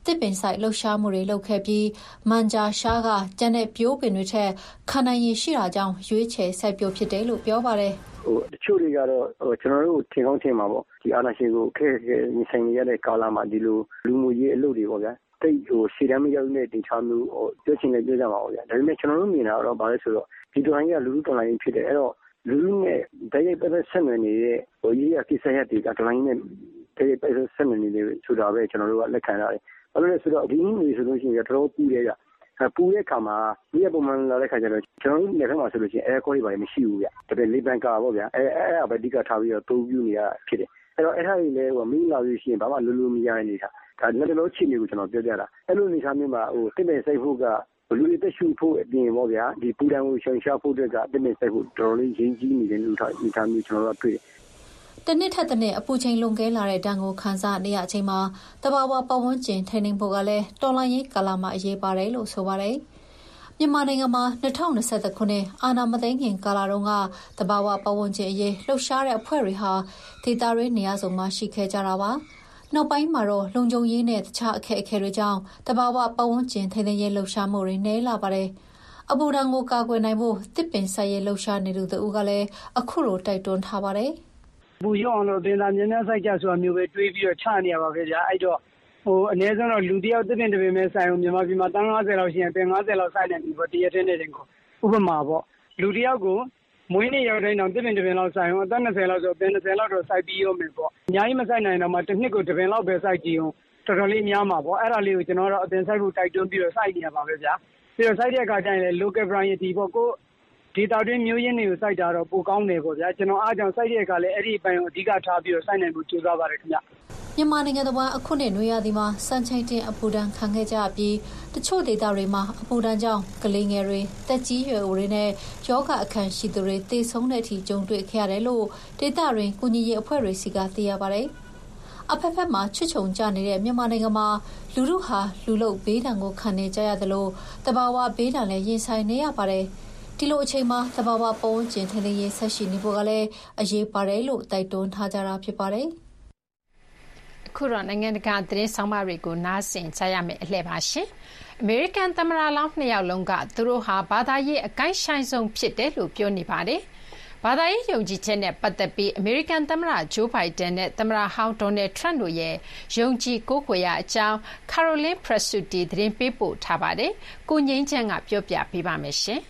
တစ်ပင်ဆိုင်လှုပ်ရှားမှုတွေလုပ်ခဲ့ပြီးမန်ဂျာရှားကကျန်တဲ့ပြိုးပင်တွေထက်ခံနိုင်ရည်ရှိတာကြောင့်ရွေးချယ်စိုက်ပျိုးဖြစ်တယ်လို့ပြောပါတယ်ဟိုတချို့တွေကတော့ဟိုကျွန်တော်တို့ထင်ကောင်းထင်မှာပေါ့ဒီအာနာရှင်ကိုခဲခဲညီဆိုင်ရတဲ့ကာလမှာဒီလိုလူမှုရေးအလုပ်တွေပေါ့ဗျာတိတ်ဟိုရှေ့တန်းမရောက်တဲ့တင်ချမျိုးဟိုပြောချင်လည်းပြောကြမှာပေါ့ဗျာဒါပေမဲ့ကျွန်တော်တို့မြင်တာတော့ဘာလဲဆိုတော့ဒီတော်လိုင်းကလူလူတော်လိုင်းဖြစ်တယ်အဲ့တော့လူလူနဲ့တရိုက်ပတ်သက်ဆက်နွယ်နေတဲ့ဟိုရေးရကိစ္စရပ်တွေကတော်လိုင်းနဲ့တရိုက်ပတ်သက်ဆက်နွယ်နေတယ်ဆိုတာပဲကျွန်တော်တို့ကလက်ခံရတယ်ဘာလို့လဲဆိုတော့ဒီနည်းဆိုလို့ရှိရင်တော်တော်ပူတယ်ဗျပူတဲ့ခါမှာဒီပုံမှန်လာတဲ့ခါကျတော့ကျွန်တော်တို့နေထဲမှာဆိုလို့ရှိရင်အဲကောတွေပါမရှိဘူးဗျဒါပေမဲ့လေပန်ကာပေါ့ဗျအဲအဲအပဲဒီကထားပြီးတော့သုံးပြနေရဖြစ်တယ်အဲ့တော့အဲ့ဒါတွေလည်းဟိုမင်းလာလို့ရှိရင်ဘာမှလူလူမရတဲ့နေတာဒါလက်တော်ချင်းတွေကိုကျွန်တော်ပြောပြတာအဲ့လိုနေသားမျိုးမှာဟိုတစ်ပင်စိုက်ဖို့ကလူတွေတက်ရှုဖို့အပြင်ပေါ့ဗျာဒီပူတံကိုရှောင်ရှားဖို့တဲ့ကတစ်ပင်စိုက်ဖို့တော်တော်လေးရင်းကြီးနေတဲ့လူထားဒီသားမျိုးကျွန်တော်တို့တွေ့တနစ်ထက်တနစ်အပူချိန်လွန်ကဲလာတဲ့ဒဏ်ကိုခံစားနေရချိန်မှာတဘာဝပတ်ဝန်းကျင်ထိန်းသိမ်းဖို့ကလည်းတော်လှန်ရေးကာလမှာအရေးပါတယ်လို့ဆိုပါတယ်။မြန်မာနိုင်ငံမှာ၂၀၂၁ခုနှစ်အာဏာမသိမ်းခင်ကာလတုန်းကတဘာဝပတ်ဝန်းကျင်အရေးလှုပ်ရှားတဲ့အဖွဲ့တွေဟာဒေသတွင်းနေရာစုံမှာရှိခဲ့ကြတာပါ။နောက်ပိုင်းမှာတော့လုံခြုံရေးနဲ့တခြားအခက်အခဲတွေကြောင့်တဘာဝပတ်ဝန်းကျင်ထိန်းသိမ်းရေးလှုပ်ရှားမှုတွေနည်းလာပါတယ်။အပူဒဏ်ကိုကာကွယ်နိုင်ဖို့တစ်ပင်စိုက်ရေးလှုပ်ရှားနေသူတို့ကလည်းအခုလိုတိုက်တွန်းထားပါတယ်။ပူရောအောင်လို့တင်တာများများစိုက်ကြဆိုတာမျိုးပဲတွေးပြီးတော့ချနေရပါပဲကြာအဲ့တော့ဟိုအနည်းဆုံးတော့လူတယောက်တစ်ပင်တစ်ပင်ပဲစိုက်အောင်မြန်မာပြည်မှာတန်း၅၀လောက်ရှိရင်ပင်၅၀လောက်စိုက်နေပြီပေါ့တရက်တည်းနဲ့တင်ကိုဥပမာပေါ့လူတယောက်ကိုမွေးနေ့ရောက်တိုင်းတော့တစ်ပင်တစ်ပင်လောက်စိုက်အောင်အသက်၂၀လောက်ဆိုပင်၂၀လောက်တော့စိုက်ပြီးရောမယ်ပေါ့အများကြီးမစိုက်နိုင်တော့မှတစ်နှစ်ကိုတစ်ပင်လောက်ပဲစိုက်ကြည့်အောင်တော်တော်လေးများမှာပေါ့အဲ့ဒါလေးကိုကျွန်တော်တို့အပင်စိုက်ဖို့တိုက်တွန်းပြီးတော့စိုက်နေရပါပဲဗျာပြီးတော့စိုက်တဲ့အခါကျရင်လည်း local variety ပေါ့ကိုဒေတာတွင်းမျိုးရင်းတွေကိုစိုက်တာတော့ပိုကောင်းတယ်ပေါ့ဗျာကျွန်တော်အားကြောင့်စိုက်တဲ့အခါလည်းအဲ့ဒီအပိုင်းကိုအဓိကထားပြီးတော့စိုက်နိုင်ဖို့ကြိုးစားပါတယ်ခင်ဗျမြန်မာနိုင်ငံတော်မှာအခုနှစ်နွေရာသီမှာစံချိန်တင်အပူဒဏ်ခံခဲ့ကြပြီးတချို့ဒေသတွေမှာအပူဒဏ်ကြောင့်ကလေးငယ်တွေတက်ကြီးရွယ်အိုတွေနဲ့ယောဂအခမ်းရှိသူတွေသေဆုံးတဲ့အထိကြုံတွေ့ခဲ့ရတယ်လို့ဒေသတွင်ကုညီရေးအဖွဲ့တွေစီကသိရပါတယ်အဖက်ဖက်မှာချွတ်ချုံကြနေတဲ့မြန်မာနိုင်ငံမှာလူလူဟာလူလုဘေးဒဏ်ကိုခံနေကြရတယ်လို့တဘာဝဘေးဒဏ်လည်းရင်ဆိုင်နေရပါတယ်ဒီလိုအချိန်မှာတဘာဝပတ်ဝန်းကျင်ထိန်းသိမ်းရေးဆက်ရှိနေဖို့ကလည်းအရေးပါတယ်လို့တိုက်တွန်းထားကြတာဖြစ်ပါတယ်။အခုတော့နိုင်ငံတကာသတင်းဆောင်မတွေကိုနားဆင်ကြရမယ့်အလှည့်ပါရှင်။အမေရိကန်သမ္မတလောင်းနှစ်ယောက်လုံးကသူတို့ဟာဘာသာရေးအကိုင်းဆိုင်ဆုံးဖြစ်တယ်လို့ပြောနေပါတယ်။ဘာသာရေးယုံကြည်ချက်နဲ့ပတ်သက်ပြီးအမေရိကန်သမ္မတဂျိုးဘိုင်ဒန်နဲ့သမ္မတဟောင်းဒေါ်နယ်ထရန့်တို့ရဲ့ယုံကြည်ကိုးကွယ်ရာအကြောင်း Caroline Presutti သတင်းပေးပို့ထားပါတယ်။ကိုငိမ့်ချမ်းကပြောပြပေးပါမယ်ရှင်။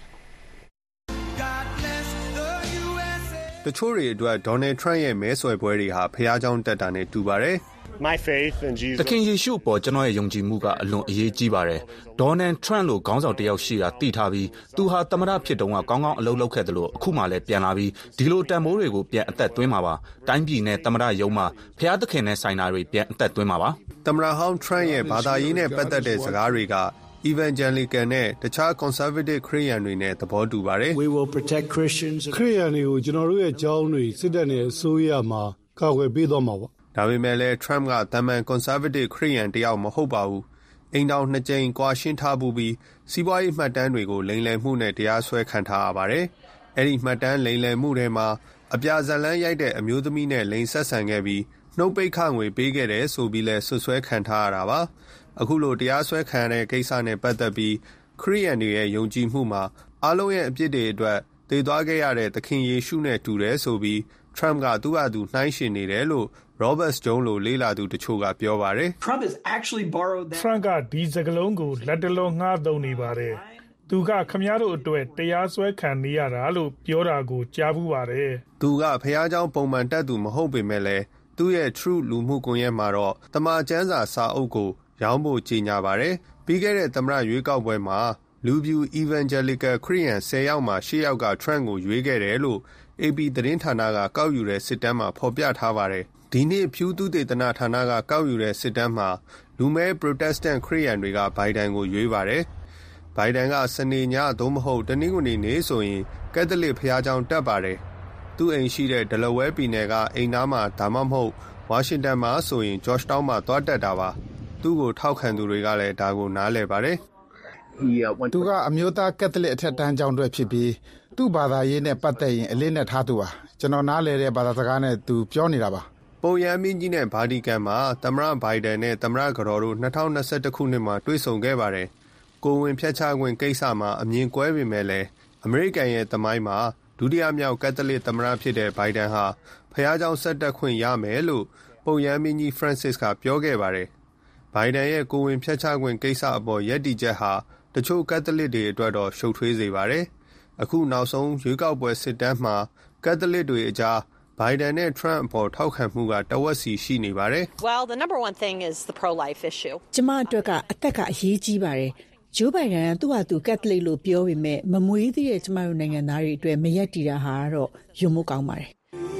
တချို့တွေအတွက်ဒေါ်နယ်ထရန့်ရဲ့မဲဆွယ်ပွဲတွေဟာဖျားကြောင်းတက်တာနဲ့တူပါတယ်။တခင်ယေရှုပေါ်ကျွန်တော်ရဲ့ယုံကြည်မှုကအလွန်အရေးကြီးပါတယ်။ဒေါ်နယ်ထရန့်လိုခေါင်းဆောင်တစ်ယောက်ရှိတာသိထားပြီးသူဟာသမ္မတဖြစ်တုန်းကကောင်းကောင်းအလုပ်လုပ်ခဲ့တယ်လို့အခုမှလည်းပြန်လာပြီးဒီလိုတန်ဖိုးတွေကိုပြန်အသက်သွင်းမှာပါ။တိုင်းပြည်နဲ့သမ္မတရုံးမှာဖျားသခင်နဲ့ဆိုင်တာတွေပြန်အသက်သွင်းမှာပါ။သမ္မတဟောင်းထရန့်ရဲ့ဘာသာရေးနဲ့ပတ်သက်တဲ့စကားတွေကEvangelical နဲ့တခြား conservative ခရစ်ယာန်တွေနဲ့သဘောတူပါတယ်။ We will protect Christians ခရစ်ယာန်တွေကိုကျွန်တော်တို့ရဲ့ကျောင်းတွေစစ်တပ်နဲ့အစိုးရမှာကာကွယ်ပေးသွားမှာပါ။ဒါပေမဲ့လည်း Trump ကတမန် conservative ခရစ်ယာန်တယောက်မဟုတ်ပါဘူး။အိမ်တော်နှစ်ကြိမ်ကွာရှင်းထားပြီးစီးပွားရေးမှတ်တမ်းတွေကိုလိမ်လည်မှုနဲ့တရားစွဲခံထားရပါတယ်။အဲ့ဒီမှတ်တမ်းလိမ်လည်မှုတွေမှာအပြာဇလန်းရိုက်တဲ့အမျိုးသမီးနဲ့လိင်ဆက်ဆံခဲ့ပြီးနှုတ်ပိတ်ခငွေပေးခဲ့တယ်ဆိုပြီးလဲဆွဆွဲခံထားရတာပါ။အခုလိုတရားစွဲခံရတဲ့ကိစ္စနဲ့ပတ်သက်ပြီးခရစ်ယာန်တွေရဲ့ယုံကြည်မှုမှာအားလုံးရဲ့အပြစ်တွေအတွက်သေသွားခဲ့ရတဲ့သခင်ယေရှုနဲ့တူတယ်ဆိုပြီး Trump ကသူ့အတူနှိုင်းယှဉ်နေတယ်လို့ Robert Jones လိုလေ့လာသူတချို့ကပြောပါတယ်။ Trump has actually borrowed that Trump ကဒီစကားလုံးကိုလက်တလုံးငှားသုံးနေပါတယ်။သူကခမည်းတော်အတွက်တရားစွဲခံနေရတာလို့ပြောတာကိုကြားဘူးပါတယ်။သူကဖျားเจ้าပုံမှန်တက်သူမဟုတ်ပေမဲ့လည်းသူ့ရဲ့ True လူမှုကွန်ရက်မှာတော့တမန်ကျမ်းစာစာအုပ်ကိုရောင်းဖို့ကြေညာပါတယ်။ပြီးခဲ့တဲ့သမ္မတရွေးကောက်ပွဲမှာလူပြူ Evangelical ခရစ်ယာန်၁၀ယောက်မှာ၈ယောက်က Trump ကိုရွေးခဲ့တယ်လို့ A P သတင်းဌာနကကောက်ယူတဲ့စစ်တမ်းမှာဖော်ပြထားပါတယ်။ဒီနေ့ဖြူသုတေသနဌာနကကောက်ယူတဲ့စစ်တမ်းမှာလူမဲ Protestant ခရစ်ယာန်တွေကဘိုင်ဒန်ကိုရွေးပါတယ်။ဘိုင်ဒန်ကစနေညသို့မဟုတ်တနင်္ဂနွေနေ့ဆိုရင်ကက်သလစ်ဘုရားကျောင်းတက်ပါတယ်။သူ့အိမ်ရှိတဲ့ Delaware ပြည်နယ်ကအိမ်သားမှာဒါမှမဟုတ်ဝါရှင်တန်မှာဆိုရင် Georgetown မှာသွားတက်တာပါ။သူ့ကိုထောက်ခံသူတွေကလည်းဒါကိုနားလည်ပါတယ်။သူကအမျိုးသားကက်သလစ်အထက်တန်းကျောင်းတွဲဖြစ်ပြီးသူ့ဘာသာရေးနဲ့ပတ်သက်ရင်အလေးနဲ့ထားသူပါ။ကျွန်တော်နားလည်တဲ့ဘာသာစကားနဲ့သူပြောနေတာပါ။ပုံရန်မင်းကြီးနဲ့ဗာတီကန်မှာသမ္မတဘိုင်ဒန်နဲ့သမ္မတကတော်တို့၂၀၂၁ခုနှစ်မှာတွေ့ဆုံခဲ့ပါတယ်။ကိုဝင်ဖြတ်ချခွင့်ကိစ္စမှာအမြင်ကွဲပေမဲ့လည်းအမေရိကန်ရဲ့သမိုင်းမှာဒုတိယမြောက်ကက်သလစ်သမ္မတဖြစ်တဲ့ဘိုင်ဒန်ဟာဖျားเจ้าဆက်တက်ခွင့်ရမယ်လို့ပုံရန်မင်းကြီး Francis ကပြောခဲ့ပါတယ်။ဘိုင်ဒန်ရဲ့ကိုဝင်ဖြတ်ချခွင့်ကိစ္စအပေါ်ယက်တီချက်ဟာတချို့ကက်သလစ်တွေအတွက်တော့ရှုပ်ထွေးစေပါတယ်။အခုနောက်ဆုံးရွေးကောက်ပွဲစစ်တမ်းမှာကက်သလစ်တွေအကြားဘိုင်ဒန်နဲ့ Trump အပေါ်ထောက်ခံမှုကတဝက်စီရှိနေပါတယ်။ Well, the number one thing is the pro-life issue. ကျမအတွက်ကအသက်ကအရေးကြီးပါတယ်။ဂျိုးဘိုင်ဒန်ကသူ့ဟာသူကက်သလစ်လို့ပြောပေမဲ့မမွေးသေးတဲ့ကျမတို့နိုင်ငံသားတွေအတွက်မရက်တီတာဟာတော့ယုံမို့ကောင်းပါတယ်။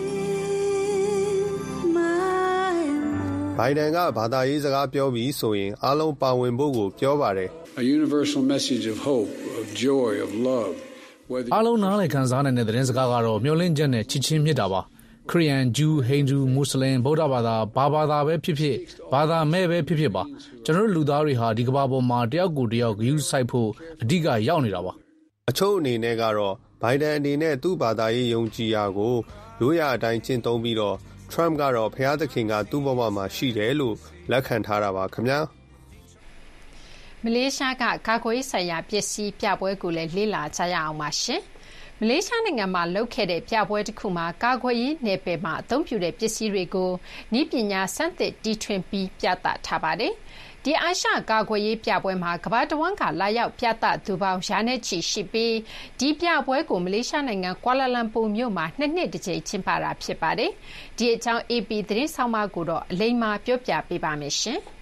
ဘိုင်ဒန်ကဘာသာရေးစကားပြောပြီးဆိုရင်အားလုံးပါဝင်ဖို့ကိုပြောပါတယ်။ A universal message of hope, of joy, of love. အားလုံးနားလည်ခံစားနိုင်တဲ့သတင်းစကားကတော့မျှော်လင့်ချက်နဲ့ချစ်ချင်းမြတ်တာပါခရီးယန်ဂျူးဟိန္ဒူမွတ်စလင်ဗုဒ္ဓဘာသာဘာဘာသာပဲဖြစ်ဖြစ်ဘာသာမဲ့ပဲဖြစ်ဖြစ်ပါကျွန်တော်တို့လူသားတွေဟာဒီကမ္ဘာပေါ်မှာတယောက်ကိုတယောက်ဂရုစိုက်ဖို့အဓိကရောက်နေတာပါအချို့အနေနဲ့ကတော့ဘိုင်ဒန်အနေနဲ့သူ့ဘာသာရေးယုံကြည်ရာကိုရိုးရာအတိုင်းကျင့်သုံးပြီးတော့ Trump ကတော့ဖျားသခင်ကသူ့ဘဝမှာရှိတယ်လို့လက်ခံထားတာပါခင်ဗျာမလေးရှားကကာကွယ်ရေးဆိုင်ရာပစ္စည်းပြပွဲကိုလည်းလေ့လာကြရအောင်ပါရှင်မလေးရှားနိုင်ငံမှာလုပ်ခဲ့တဲ့ပြပွဲတစ်ခုမှာကာကွယ်ရေးနယ်ပယ်မှာအသုံးပြုတဲ့ပစ္စည်းတွေကိုနည်းပညာစမ်းသစ်တီထွင်ပြီးပြသထားပါတယ်။ဒီအာရှကာကွယ်ရေးပြပွဲမှာကမ္ဘာတဝန်းကလာရောက်ပြသသူပေါင်းရာနဲ့ချီရှိပြီးဒီပြပွဲကိုမလေးရှားနိုင်ငံကွာလာလမ်ပူမြို့မှာနှစ်နှစ်တစ်ကြိမ်ကျင်းပတာဖြစ်ပါတယ်။ဒီအကြောင်း အေပီ သတင်းဆောင်မကတော့အလိမ္မာပြောပြပေးပါမယ်ရှင်။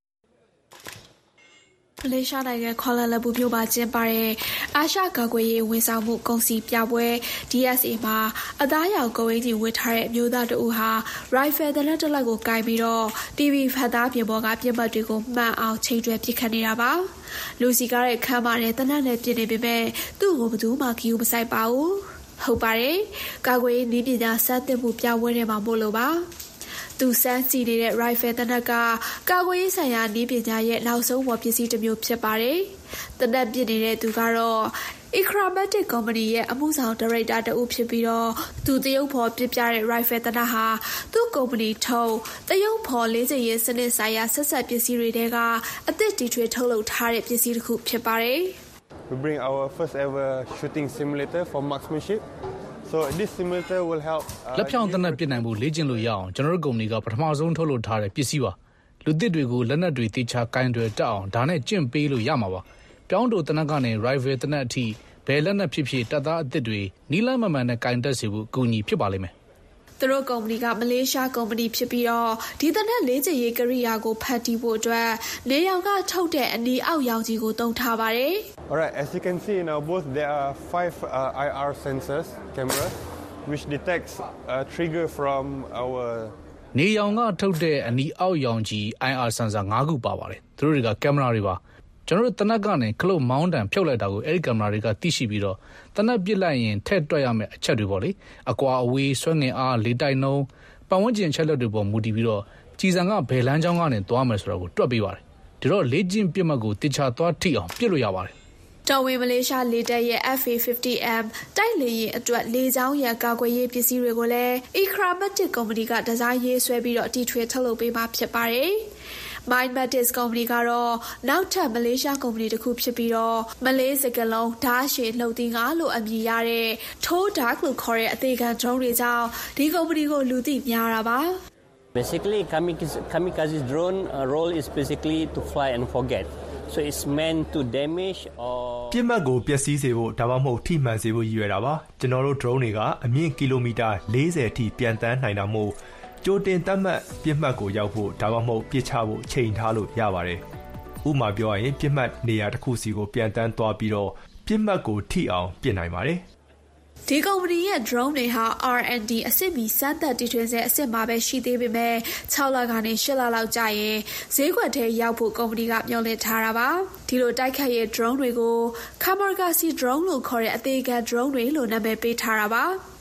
မလေးရှားနိုင်ငံကွာလာလမ်ပူမြို့မှာကျင်းပတဲ့အာရှကာကွယ်ရေးဝန်ဆောင်မှုကုန်စည်ပြပွဲ ဒီ အက်စ် အေ မှာအသားရောင်ကိုယ်အင်ကြီးဝတ်ထားတဲ့အမျိုးသားတဦးဟာရိုင်ဖယ်သေနတ်တစ်လက်ကိုကိုင်ပြီးတော့ တီဗီ ဖတ်သားပြင်ပေါ်ကပြစ်မှတ်တွေကိုမှန်အောင်ချိန်တွယ်ပစ်ခတ်နေတာပါလူစီကားတဲ့ခမ်းမနဲ့သေနတ်နဲ့ပြစ်နေပေမဲ့သူ့ကိုဘယ်သူမှဂရုမစိုက်ပါဘူးဟုတ်ပါတယ်ကာကွယ်ရေးနည်းပညာစမ်းသစ်မှုပြပွဲထဲမှာမို့လို့ပါသူစမ်းစီနေတဲ့ rifle တနက်ကကာကွယ်ရေးဆိုင်ရာနည်းပညာရဲ့နောက်ဆုံးပေါ်ပစ္စည်းတစ်မျိုးဖြစ်ပါတယ်။တနက်ပြစ်နေတဲ့သူကတော့ Ichromatic ကုမ္ပဏီရဲ့အမှုဆောင်ဒါရိုက်တာတဦးဖြစ်ပြီးတော့သူတရုတ်ဖော်ပြပြတဲ့ rifle တနက်ဟာသူ့ကုမ္ပဏီထုတ်တရုတ်ဖော်လေးစိတ်ရေးစနစ်ဆိုင်ရာဆက်ဆက်ပစ္စည်းတွေထဲကအသစ်တီထွေထုတ်လုပ်ထားတဲ့ပစ္စည်းတစ်ခုဖြစ်ပါတယ်။ We bring our first ever shooting simulator for marksmanship. So this simulator will help လက်ဖြောင့်တနက်ပြစ်နိုင်ဖို့လေ့ကျင့်လို့ရအောင်ကျွန်တော်တို့ကုမ္ပဏီကပထမဆုံးထုတ်လုပ်ထားတဲ့ပစ္စည်းပါလူသစ်တွေကိုလက်နက်တွေတေချာကင်တွေတက်အောင်ဒါနဲ့ကျင့်ပေးလို့ရမှာပါပြောင်းတိုတနက်ကနေ rifle တနက်အထိဘယ်လက်နက်ဖြစ်ဖြစ်တပ်သားအသစ်တွေနီးလန်းမှန်မှန်နဲ့ကင်တက်စေဖို့အကူအညီဖြစ်ပါလိမ့်မယ်သူတို့ကုမ္ပဏီကမလေးရှားကုမ္ပဏီဖြစ်ပြီးတော့ဒီတနက်လေးချင်ရေးကရိယာကိုဖတ်တီးဖို့အတွက်နေရောင်ကထုတ်တဲ့အနီအောက်ရောင်ကြီးကိုသုံးထားပါတယ် Alright, as you can see in our booth there are five uh, I R sensors cameras which detects a trigger from our နေရောင်ကထုတ်တဲ့အနီအောက်ရောင်ကြီး I R sensor ၅ခုပါပါတယ်သူတို့တွေကကင်မရာတွေပါကျွန်တော်တို့တနက်ကနေခလုတ်မောင်းတန်ဖြုတ်လိုက်တာကိုအဲ့ဒီကင်မရာတွေကသိရှိပြီးတော့တနက်ပစ်လိုက်ရင်ထက်တွက်ရမယ့်အချက်တွေပေါ့လေအကွာအဝေးဆွဲငင်အားလေတိုက်နှုံးပတ်ဝန်းကျင်ချက်လက်တွေပေါ်မူတည်ပြီးတော့ကြည်စံကဘယ်လမ်းကြောင်းကနေသွားမယ်ဆိုတော့ကိုတွက်ပေးပါတယ်ဒီတော့လေ့ကျင့်ပြစ်မှတ်ကိုတေချာသွားထိအောင်ပြစ်လို့ရပါတယ်တော်ဝင်မလေးရှားလေတပ်ရဲ့ F A fifty M တိုက်လေယာဉ်အတွက်လေကြောင်းရန်ကာကွယ်ရေးပစ္စည်းတွေကိုလည်း Ichromatic ကုမ္ပဏီကဒီဇိုင်းရေးဆွဲပြီးတော့တီထွေထုတ်လုပ်ပေးမှဖြစ်ပါတယ်။ Mindmatis ကုမ္ပဏီကတော့နောက်ထပ်မလေးရှားကုမ္ပဏီတစ်ခုဖြစ်ပြီးတော့မလေးစကလုံးဓာတ်ရှည်လှုပ်သင်းကားလို့အမည်ရတဲ့ Toe Dark လို့ခေါ်တဲ့အသေးခံ drone တွေကြောင့်ဒီကုမ္ပဏီကိုလူသိများတာပါ။ Basically, kamikaze drone uh, role is basically to fly and forget.So it's meant to damage or ပြစ်မှတ်ကိုပျက်စီးစေဖို့ဒါမှမဟုတ်ထိမှန်စေဖို့ရည်ရွယ်တာပါကျွန်တော်တို့ drone တွေကအမြင့်ကီလိုမီတာ၄၀အထိပြန်တန်းနိုင်တာမို့ကြိုတင်သတ်မှတ်ပြစ်မှတ်ကိုရောက်ဖို့ဒါမှမဟုတ်ပစ်ချဖို့ချိန်ထားလို့ရပါတယ်ဥပမာပြောရရင်ပြစ်မှတ်နေရာတစ်ခုစီကိုပြန်တန်းသွားပြီးတော့ပြစ်မှတ်ကိုထိအောင်ပစ်နိုင်ပါတယ်ဒီကုမ္ပဏီရဲ့ drone တွေဟာ R and D အစစ်မီစမ်းသပ်တီထွင်စေအစစ်မှာပဲရှိသေးပေမဲ့၆လကနေ၈လလောက်ကြာရင်ဈေးကွက်ထဲရောက်ဖို့ကုမ္ပဏီကမျှော်လင့်ထားတာပါဒီလိုတိုက်ခိုက်ရေး drone တွေကို Kamikaze drone လို့ခေါ်တဲ့အသေးခံ drone တွေလို့နာမည်ပေးထားတာပါ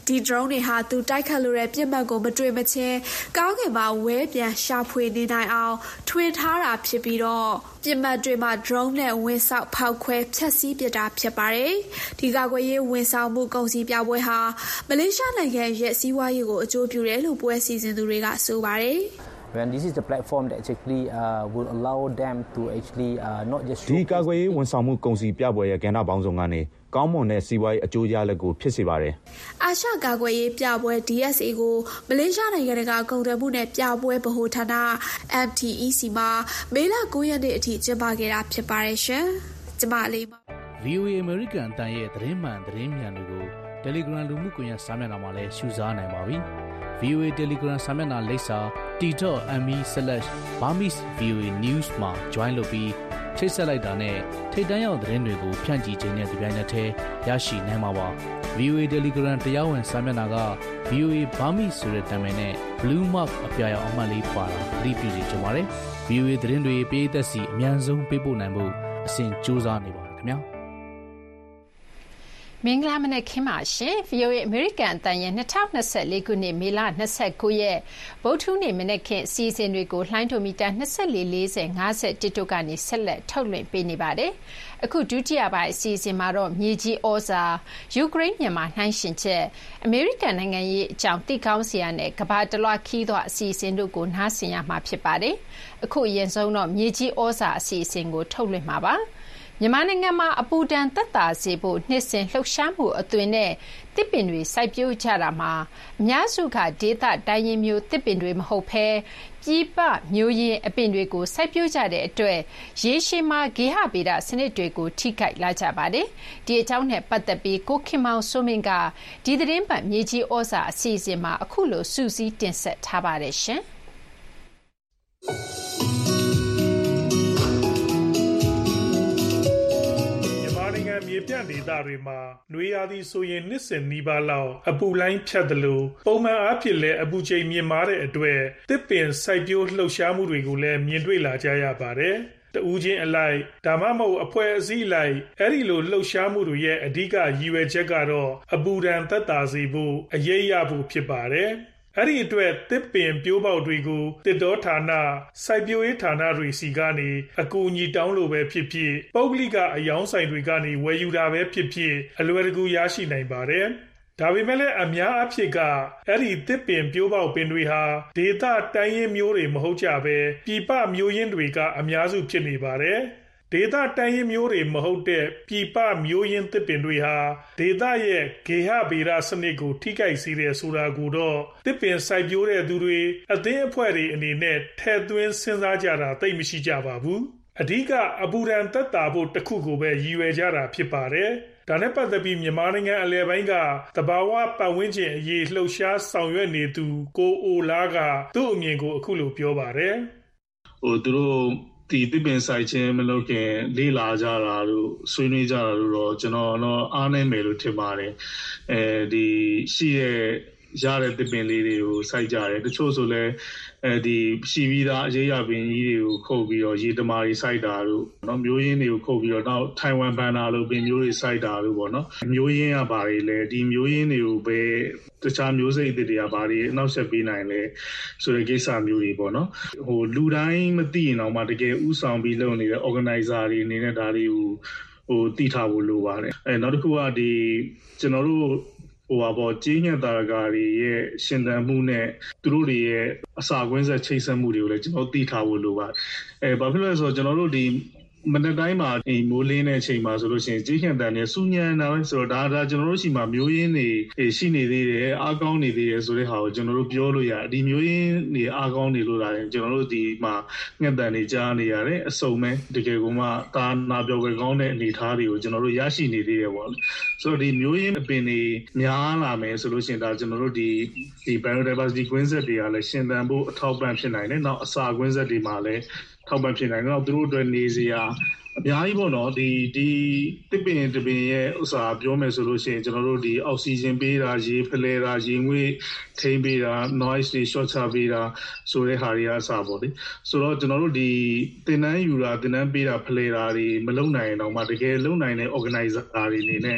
ဒီ drone တွေဟာသူတိုက်ခတ်လို့တဲ့ပြစ်မှတ်ကိုမတွေ့မချင်းကောင်းကင်မှာဝဲပြန်ရှာဖွေနေနိုင်အောင်ထွင်ထားတာဖြစ်ပြီးတော့ပြစ်မှတ်တွေမှာ drone နဲ့ဝင်ဆောက်ဖောက်ခွဲဖျက်ဆီးပစ်တာဖြစ်ပါတယ်။ဒီကာကွယ်ရေးဝင်ဆောင်မှုကုန်စည်ပြပွဲဟာမလေးရှားနိုင်ငံရဲ့စီးပွားရေးကိုအကျိုးပြုတယ်လို့ပွဲစီစဉ်သူတွေကဆိုပါတယ်။ And this is the platform that actually uh, will allow them to actually uh, not just ဒီကာကွယ်ရေးဝန်ဆောင်မှုကုန်စည်ပြပွဲရဲ့ကဏ္ဍပေါင်းစုံကနေကောင်းမွန်တဲ့စီးပွားရေးအကျိုးရလဒ်ကိုဖြစ်စေပါတယ်။အာရှကာကွယ်ရေးပြပွဲ D S A ကိုမလေးရှားနိုင်ငံကကုန်သွယ်မှုနဲ့ပြပွဲဗဟိုဌာန M T E C မှာမေလ၉ရက်နေ့အထိကျင်းပခဲ့တာဖြစ်ပါတယ်ရှင်။ကျမလေးပါ V O A American အတန်ရဲ့သတင်းမှန်သတင်းမြန်တွေကို Telegram လူမှုကွန်ရက်စာမျက်နှာမှာလည်းရှုစားနိုင်ပါပြီ။ V O A Telegram စာမျက်နှာလိပ်စာ t dot m e slash burmese v o a news မှာ join လုပ်ပြီးချိတ်ဆက်လိုက်တာနဲ့ထိတ်တန့်ရောက်သတင်းတွေကိုဖြန့်ချီခြင်းနဲ့ဒီပိုင်းနဲ့တည်းရရှိနိုင်မှာပါ။ V O A Telegram တရားဝင်စာမျက်နှာက V O A Burmese ဆိုတဲ့နာမည်နဲ့ Blue Mark အပြာရောင်အမှတ်လေးပါတာသတိပြုစီကြပါတယ်။ V O A သတင်းတွေပေးသက်စီအများဆုံးပေးပို့နိုင်ဖို့အစဉ်ကြိုးစားနေပါတယ်ခင်ဗျာ။မင်္ဂလာမနက်ခင်းပါရှင် V O A အမေရိကန်အသံရဲ့၂၀၂၄ခုနှစ်မေလ၂၉ရက်ဗုဒ္ဓဟူးနေ့မနက်ခင်းအစီအစဉ်တွေကိုလှိုင်းဒိုမီတာ၂၄ ၄၀ ၅၁တို့ကနေဆက်လက်ထုတ်လွှင့်ပေးနေပါတယ်။အခုဒုတိယပိုင်းအစီအစဉ်မှာတော့မြေကြီးဩဇာယူကရိန်းမြန်မာနှိုင်းယှဉ်ချက်အမေရိကန်နိုင်ငံရေးအကြောင်းသိကောင်းစရာနဲ့ကမ္ဘာတလွှားခီးသွားအစီအစဉ်တို့ကိုနားဆင်ရမှာဖြစ်ပါတယ်။အခုအရင်ဆုံးတော့မြေကြီးဩဇာအစီအစဉ်ကိုထုတ်လွှင့်မှာပါ။မြန်မာနိုင်ငံမှာအပူဒဏ်သက်သာစေဖို့နှစ်စဉ်လှုပ်ရှားမှုအသွင်နဲ့တစ်ပင်တွေစိုက်ပျိုးကြတာမှာအများစုကဒေသတိုင်းရင်းမျိုးတစ်ပင်တွေမဟုတ်ဘဲပြည်ပမျိုးရင်းအပင်တွေကိုစိုက်ပျိုးကြတဲ့အတွက်ရေရှည်မှာဂေဟဗေဒစနစ်တွေကိုထိခိုက်လာကြပါတယ်။ဒီအကြောင်းနဲ့ပတ်သက်ပြီးကိုခင်မောင်စိုးမင်းကဒီသတင်းပတ်မြေကြီးဩဇာအစီအစဉ်မှာအခုလိုစူးစီးတင်ဆက်ထားပါတယ်ရှင်။မြေပြန့်ဒေသတွေမှာနွေရာသီဆိုရင်နှစ်စဉ်နီးပါးလောက်အပူလိုင်းဖြတ်သလိုပုံမှန်အားဖြင့်လည်းအပူချိန်မြင့်မားတဲ့အတွက်တစ်ပင်စိုက်ပျိုးလှုပ်ရှားမှုတွေကိုလည်းမြင်တွေ့လာကြရပါတယ်။တဦးချင်းအလိုက်ဒါမှမဟုတ်အဖွဲ့အစည်းလိုက်အဲ့ဒီလိုလှုပ်ရှားမှုတွေရဲ့အဓိကရည်ရွယ်ချက်ကတော့အပူဒဏ်သက်သာစေဖို့အရေးရဖို့ဖြစ်ပါတယ်။အဲ့ဒီအတွက်တစ်ပင်ပြိုးပေါက်တွေကိုတစ်တောဌာနစိုက်ပျိုးရေးဌာနတွေစီကနေအကူအညီတောင်းလို့ပဲဖြစ်ဖြစ်ပုဂ္ဂလိကအယောင်းဆိုင်တွေကနေဝယ်ယူတာပဲဖြစ်ဖြစ်အလွယ်တကူရရှိနိုင်ပါတယ်။ဒါပေမဲ့လည်းအများအဖြစ်ကအဲ့ဒီတစ်ပင်ပြိုးပေါက်ပင်တွေဟာဒေသတိုင်းရင်းမျိုးတွေမဟုတ်ကြပဲပြည်ပမျိုးရင်းတွေကအများစုဖြစ်နေပါတယ်။ဒေသတိုင်းရင်းမျိုးတွေမဟုတ်တဲ့ပြည်ပမျိုးရင်းတစ်ပင်တွေဟာဒေသရဲ့ဂေဟဗေဒစနစ်ကိုထိခိုက်စေတယ်ဆိုတာကိုတော့တစ်ပင်စိုက်ပျိုးတဲ့သူတွေအသင်းအဖွဲ့တွေအနေနဲ့ထည့်သွင်းစဉ်းစားကြတာသိမရှိကြပါဘူး။အဓိကအပူဒဏ်သက်သာဖို့တစ်ခုကိုပဲရည်ရွယ်ကြတာဖြစ်ပါတယ်။ဒါနဲ့ပတ်သက်ပြီးမြန်မာနိုင်ငံအလဲပိုင်းကတဘာဝပတ်ဝန်းကျင်အရေးလှုပ်ရှားဆောင်ရွက်နေသူကိုအိုလာကသူ့အမြင်ကိုအခုလိုပြောပါတယ်။ဟိုသူတို့ဒီတစ်ပင်ဆိုင်ခြင်းမလုပ်ခင်လေးလာကြတာလို့ဆွေးနွေးကြတာလို့တော့ကျွန်တော်တော့အားနေမယ်လို့ထင်ပါတယ်အဲဒီရှိရဲ့ရတဲ့တစ်ပင်လေးတွေကိုစိုက်ကြတယ်တချို့ဆိုလဲအဲဒီရှိပြီးသားအရေးရပင်ကြီးတွေကိုခုတ်ပြီးတော့ရေတမာတွေစိုက်တာလို့เนาะမျိုးရင်းတွေကိုခုတ်ပြီးတော့နောက်ထိုင်ဝမ်ဘန်နာလို့ပင်မျိုးတွေစိုက်တာလို့ပေါ့เนาะမျိုးရင်းကဘာတွေလဲဒီမျိုးရင်းတွေကိုပဲတခြားမျိုးစိတ်အသစ်တွေကဘာတွေအနောက်ဆက်ပေးနိုင်လဲဆိုတဲ့ကိစ္စမျိုးတွေပေါ့เนาะဟိုလူတိုင်းမသိရင်တော့မှတကယ်ဥဆောင်ပြီးလုပ်နေတဲ့ organizer တွေအနေနဲ့ဒါတွေကိုဟိုတည်ထားဖို့လိုပါတယ်အဲနောက်တစ်ခုကဒီကျွန်တော်တို့ဟိုပါပေါ့ကြီးညက်တာကားတွေရဲ့ရှင်သန်မှုနဲ့သူတို့တွေရဲ့အစာကွင်းဆက်ချိတ်ဆက်မှုတွေကိုလည်းကျွန်တော်သိထားဖို့လိုပါတယ်အဲဘာဖြစ်လို့လဲဆိုတော့ကျွန်တော်တို့ဒီမနေ့တိုင်းမှာဒီမိုးလင်းတဲ့အချိန်မှာဆိုလို့ရှိရင်ကြီးညက်တာနဲ့စူညံတာပဲဆိုတော့ဒါဒါကျွန်တော်တို့ရှိမှမျိုးရင်းတွေရှိနေသေးတယ်အားကောင်းနေသေးတယ်ဆိုတဲ့ဟာကိုကျွန်တော်တို့ပြောလို့ရတယ်ဒီမျိုးရင်းတွေအားကောင်းနေလို့လာတယ်ကျွန်တော်တို့ဒီမှာငှက်တန်တွေကြားနေရတယ်အစုံပဲတကယ်ကမှသာနာပြောကွယ်ကောင်းတဲ့အနေအထားတွေကိုကျွန်တော်တို့ရရှိနေသေးတယ်ပေါ့ဆိုတော့ဒီမျိုးရင်းအပင်တွေများလာမယ်ဆိုလို့ရှိရင်ဒါကျွန်တော်တို့ဒီဒီ biodiversity ကွင်းဆက်တွေကလည်းရှင်သန်ဖို့အထောက်ပံ့ဖြစ်နိုင်တယ်နောက်အစာကွင်းဆက်တွေမှာလည်းထောက်ပံ့ဖြစ်နိုင်တယ်။နောက်သူတို့အတွက်နေစရာအများကြီးပေါ့နော်ဒီဒီတစ်ပင်တစ်ပင်ရဲ့ဥစ္စာပြောမယ်ဆိုလို့ရှိရင်ကျွန်တော်တို့ဒီအောက်ဆီဂျင်ပေးတာရေဖလဲတာရေငွေ့ထိန်းပေးတာ noise တွေ short ချပေးတာဆိုတဲ့ဟာတွေအစားပေါ့လေဆိုတော့ကျွန်တော်တို့ဒီတင်နန်းယူတာတင်နန်းပေးတာဖလဲတာတွေမလုံနိုင်ရင်တော့မှတကယ်လုံနိုင်တဲ့ organizer တွေအနေနဲ့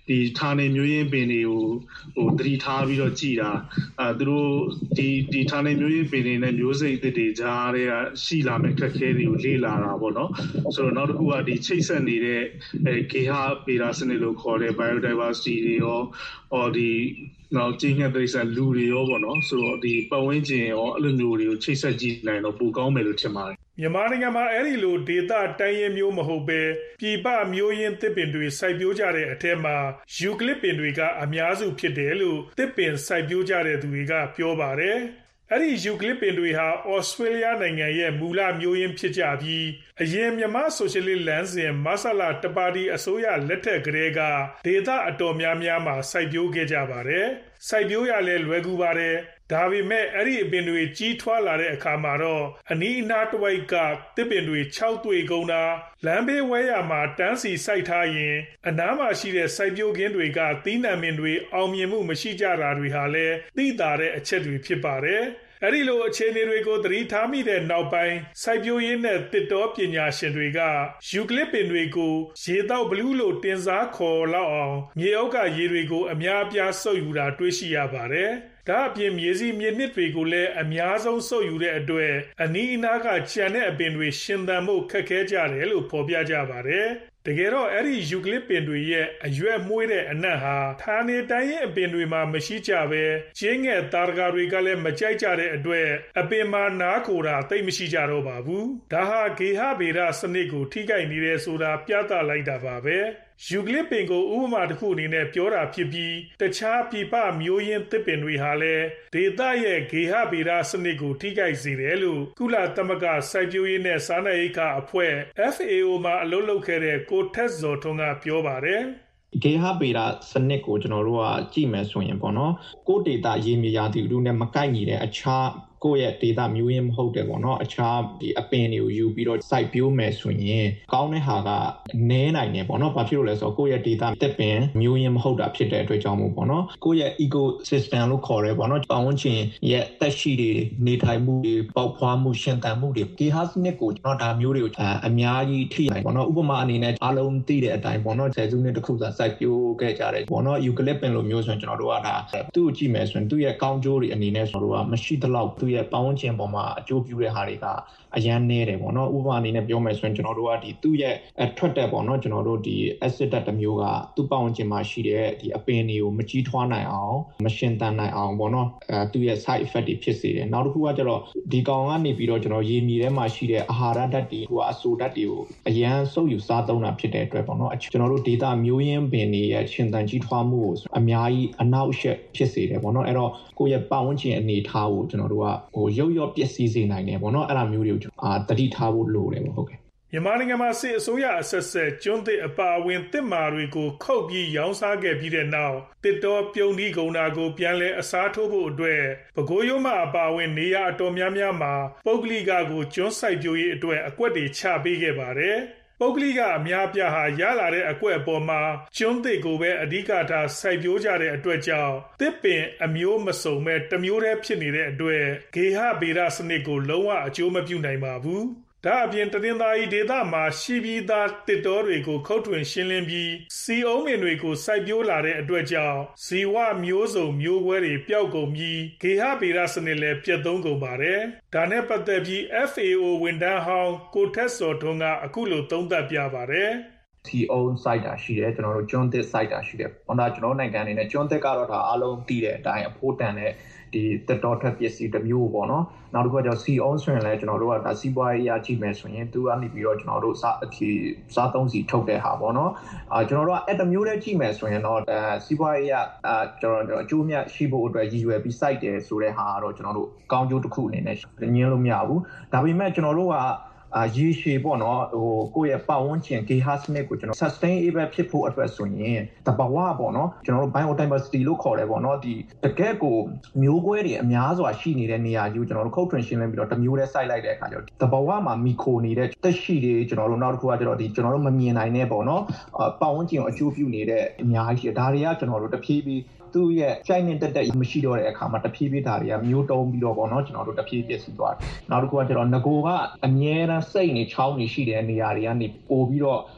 ဒီဌာနေမျိုးရင်းပင်တွေကိုဟိုတတိထားပြီးတော့ကြည်တာအဲသူတို့ဒီဒီဌာနေမျိုးရင်းပင်တွေနဲ့မျိုးစိတ်အသစ်တွေကြားတွေကရှိလာမဲ့ခက်ခဲတွေကိုလေ့လာတာပေါ့နော်ဆိုတော့နောက်တစ်ခုကဒီချိတ်ဆက်နေတဲ့အဲကေဟာပေရာစနစ်လို့ခေါ်တဲ့ biodiversity တွေရောဟောဒီနောက်ကျင်းရတဲ့ဆက်လူတွေရောပေါ့နော်ဆိုတော့ဒီပတ်ဝန်းကျင်ရောအဲ့လိုမျိုးတွေကိုချိတ်ဆက်ကြည့်နိုင်တော့ပိုကောင်းမယ်လို့ထင်ပါတယ်မြန်မာနိုင်ငံမှာအဲ့ဒီလိုဒေသတိုင်းရင်းမျိုးမဟုတ်ပဲပြည်ပမျိုးရင်းသစ်ပင်တွေစိုက်ပျိုးကြတဲ့အထက်မှာယူကလစ်ပင်တွေကအများစုဖြစ်တယ်လို့သစ်ပင်စိုက်ပျိုးကြတဲ့သူတွေကပြောပါတယ်အဲ့ဒီယူကလစ်ပင်တွေဟာဩစတြေးလျနိုင်ငံရဲ့မူလမျိုးရင်းဖြစ်ကြပြီးအရင်မြန်မာဆိုရှယ်လစ်လမ်းစဉ်မဆလာတပါတီအစိုးရလက်ထက်ကလေးကဒေသအတော်များများမှာစိုက်ပျိုးခဲ့ကြပါတယ်စိုက်ပျိုးရလဲလွယ်ကူပါတယ်ဒါပေမဲ့အဲ့ဒီအပင်တွေကြီးထွားလာတဲ့အခါမှာတော့အနီးအနားတစ်ဝိုက်ကသစ်ပင်တွေခြောက်သွေ့ကုန်တာလမ်းဘေးဝဲရမှာတန်းစီစိုက်ထားရင်အနားမှာရှိတဲ့စိုက်ပျိုးခင်းတွေကသီးနှံပင်တွေအောင်မြင်မှုမရှိကြတာတွေဟာလည်းသိသာတဲ့အချက်တွေဖြစ်ပါတယ်အဲ့ဒီလိုအခြေအနေတွေကိုသတိထားမိတဲ့နောက်ပိုင်းစိုက်ပျိုးရေးနဲ့တစ်တောပညာရှင်တွေကယူကလစ်ပင်တွေကိုရေတောက်ဘလူးလို့တင်စားခေါ်လောက်အောင်မြေအောက်ကရေတွေကိုအများအပြားစုပ်ယူတာတွေ့ရှိရပါတယ်ဒါအပြင်မြေစီမြေနစ်တွေကိုလည်းအများဆုံးစုပ်ယူတဲ့အတွက်အနီးအနားကကျန်တဲ့အပင်တွေရှင်သန်မှုခက်ခဲကြတယ်လို့ဖော်ပြကြပါတယ်တကယ်တော့အဲ့ဒီယူကလစ်ပင်တွေရဲ့အရွက်မွှေးတဲ့အနက်ဟာဌာနေတိုင်းရဲ့အပင်တွေမှာမရှိကြပဲကျင်းငယ်တာရကာတွေကလည်းမကြိုက်ကြတဲ့အတွက်အပင်မှာနားခိုတာသိမရှိကြတော့ပါဘူးဒါဟာဂေဟဗေဒစနစ်ကိုထိခိုက်နေတယ်ဆိုတာပြသလိုက်တာပါပဲယူကလစ်ပင်ကိုဥပမာတစ်ခုအနေနဲ့ပြောတာဖြစ်ပြီးတခြားပြပမျိုးရင်းသစ်ပင်တွေဟာလည်းဒေသရဲ့ဂေဟဗေဒစနစ်ကိုထိခိုက်စေတယ်လို့ကုလသမဂ္ဂစိုက်ပျိုးရေးနဲ့စားနပ်ရိက္ခာအဖွဲ့ F A O မှာအလုပ်လုပ်ခဲ့တဲ့ကိုထက်ဇော်ထွန်းကပြောပါတယ်ဂေဟဗေဒစနစ်ကိုကျွန်တော်တို့ကကြည့်မယ်ဆိုရင်ပေါ့နော်ကိုဒေတာရေမြေရာသီဥတုနဲ့မကိုက်ညီတဲ့အခြားကိုယ့်ရဲ့ဒေတာမျိုးရင်းမဟုတ်တယ်ပေါ့နော်အခြားဒီအပင်တွေကိုယူပြီးတော့စိုက်ပျိုးမယ်ဆိုရင်ကောင်းတဲ့ဟာကနည်းနိုင်တယ်ပေါ့နော်ဘာဖြစ်လို့လဲဆိုတော့ကိုယ့်ရဲ့ဒေတာတက်ပင်မျိုးရင်းမဟုတ်တာဖြစ်တဲ့အတွက်ကြောင့်မို့ပေါ့နော်ကိုယ့်ရဲ့ ecosystem လို့ခေါ်ရဲပေါ့နော်ပတ်ဝန်းကျင်ရဲ့သက်ရှိတွေနေထိုင်မှုတွေပေါက်ဖွားမှုရှင်သန်မှုတွေဂေဟစနစ်ကိုကျွန်တော်ဒါမျိုးတွေကိုအများကြီးထိနိုင်ပေါ့နော်ဥပမာအနေနဲ့အားလုံးသိတဲ့အတိုင်းပေါ့နော်ဆယ်စုနှစ်တစ်ခုစာစိုက်ပျိုးခဲ့ကြတယ်ပေါ့နော်ယူကလစ်ပင်လိုမျိုးဆိုရင်ကျွန်တော်တို့ကဒါသူ့ကိုကြည့်မယ်ဆိုရင်သူ့ရဲ့ကောင်းကျိုးတွေအနေနဲ့ကျွန်တော်တို့ကမရှိသလောက်သူ့ရဲ့ပတ်ဝန်းကျင်ပေါ်မှာအကျိုးပြုတဲ့ဟာတွေကအရန်နေတယ်ပေါ့နော်ဥပမာအနေနဲ့ပြောမယ်ဆိုရင်ကျွန်တော်တို့ကဒီသူ့ရဲ့ထွက်တဲ့ပေါ့နော်ကျွန်တော်တို့ဒီ acid ဓာတ်တစ်မျိုးကသူ့ပတ်ဝန်းကျင်မှာရှိတဲ့ဒီအပင်တွေကိုမကြီးထွားနိုင်အောင်မရှင်သန်နိုင်အောင်ပေါ့နော်အဲသူ့ရဲ့ side effect တွေဖြစ်စေတယ်နောက်တစ်ခုကကျတော့ဒီကောင်ကနေပြီးတော့ကျွန်တော်ရေမြေထဲမှာရှိတဲ့အာဟာရဓာတ်တွေဟိုအဆိုဓာတ်တွေကိုအရန်စုပ်ယူစားသုံးတာဖြစ်တဲ့အတွက်ပေါ့နော်ကျွန်တော်တို့ data မျိုးရင်းပင်တွေရဲ့ရှင်သန်ကြီးထွားမှုကိုအများကြီးအနောက်ရှက်ဖြစ်စေတယ်ပေါ့နော်အဲ့တော့ကိုယ့်ရဲ့ပတ်ဝန်းကျင်အနေထားကိုကျွန်တော်တို့ကဟိုရုပ်ရော့ပျက်စီးစေနိုင်တယ်ပေါ့နော်အဲ့လိုမျိုးတွေကိုအာတတိထားဖို့လိုတယ်ပေါ့ဟုတ်ကဲ့မြန်မာနိုင်ငံမှာစစ်အစိုးရအဆက်ဆက်ကျွန်းသစ်အပါအဝင်တစ်မာတွေကိုခုတ်ပြီးရောင်းစားခဲ့ပြီးတဲ့နောက်တစ်တော်ပြုံဒီကုန်တာကိုပြန်လဲအစားထိုးဖို့အတွက်ပဲခူးရိုးမအပါအဝင်နေရာအတော်များများမှာပုဂ္ဂလိကကိုကျွန်းစိုက်ပျိုးရေးအတွက်အကွက်တွေချပေးခဲ့ပါတယ်ပုဂ္ဂလိကအများပြားဟာရလာတဲ့အကွက်အပေါ်မှာကျွန်းသစ်ကိုပဲအဓိကထားစိုက်ပျိုးကြတဲ့အတွက်ကြောင့်သစ်ပင်အမျိုးမစုံမဲ့တစ်မျိုးတည်းဖြစ်နေတဲ့အတွက်ဂေဟဗေဒစနစ်ကိုလုံးဝအကျိုးမပြုနိုင်ပါဘူးဒါအပြင်တနင်္သာရီဒေသမှာရှိပြီးသားတစ်တောတွေကိုခုတ်ထွင်ရှင်းလင်းပြီးစီအုံးပင်တွေကိုစိုက်ပျိုးလာတဲ့အတွက်ကြောင့်ဇီဝမျိုးစုံမျိုးကွဲတွေပျောက်ကုန်ပြီးဂေဟဗေဒစနစ်လည်းပြတ်သုံးကုန်ပါတယ်။ဒါနဲ့ပတ်သက်ပြီး F A O ဝန်ထမ်းဟောင်းကိုထက်စော်ထွန်းကအခုလိုသုံးသပ်ပြပါတယ်။စီ own site တာရှိတယ်ကျွန်တော်တို့ကျွန်းသစ် site တာရှိတယ်။ဟောဒါကျွန်တော်နိုင်ငံအနေနဲ့ကျွန်းသစ်ကတော့ဒါအလုံးသိတဲ့အတိုင်းအဖို့တန်တဲ့ဒီတက်တော်ထက်ပစ္စည်းတစ်မျိုးပေါ့နော်နောက်တစ်ခုကကျတော့ C on ဆိုရင်လည်းကျွန်တော်တို့ကဒါစီးပွားရေးအကြည့်မယ်ဆိုရင်သူကနေပြီးတော့ကျွန်တော်တို့စားဒီစားသုံးစီထုတ်တဲ့ဟာပေါ့နော်အာကျွန်တော်တို့ကအဲ့တစ်မျိုးတည်းကြည့်မယ်ဆိုရင်တော့အဲစီးပွားရေးအာကျွန်တော်တို့အကျိုးမြတ်ရှိဖို့အတွက်ရည်ရွယ်ပြီး site တယ်ဆိုတဲ့ဟာကတော့ကျွန်တော်တို့ကောင်းကျိုးတစ်ခုအနေနဲ့ညင်းလို့မရဘူးဒါပေမဲ့ကျွန်တော်တို့ကအာရေရှည်ပေါ့နော်ဟိုကိုယ့်ရဲ့ပတ်ဝန်းကျင်ဂေဟစနစ်ကိုကျွန်တော် sustainable ဖြစ်ဖို့အတွက်ဆိုရင်တဘာဝပေါ့နော်ကျွန်တော်တို့ biodiversity လို့ခေါ်တယ်ပေါ့နော်ဒီတကယ့်ကိုမျိုးကွဲတွေအများစွာရှိနေတဲ့နေရာကြီးကိုကျွန်တော်တို့ခုတ်ထွင်ရှင်းလင်းပြီးတော့တမျိုးတည်းစိုက်လိုက်တဲ့အခါကျတော့တဘာဝမှာမီခိုနေတဲ့တက်ရှိတွေကျွန်တော်တို့နောက်တစ်ခုကကျတော့ဒီကျွန်တော်တို့မမြင်နိုင်တဲ့ပေါ့နော်ပတ်ဝန်းကျင်ကိုအကျိုးပြုနေတဲ့အများကြီးဒါတွေကကျွန်တော်တို့တဖြည်းဖြည်းသူ့ရဲ့ချိုင်းနေတက်တက်မရှိတော့တဲ့အခါမှာတဖြည်းဖြည်းဒါတွေကမျိုးတုံးပြီးတော့ပေါ့နော်ကျွန်တော်တို့တဖြည်းဖြည်းစီသွားတယ်နောက်တစ်ခုကကျတော့ငကိုကအမြဲတမ်းစိတ်နေချောင်းနေရှိတဲ့နေရာတွေကနေပို့ပြီးတော့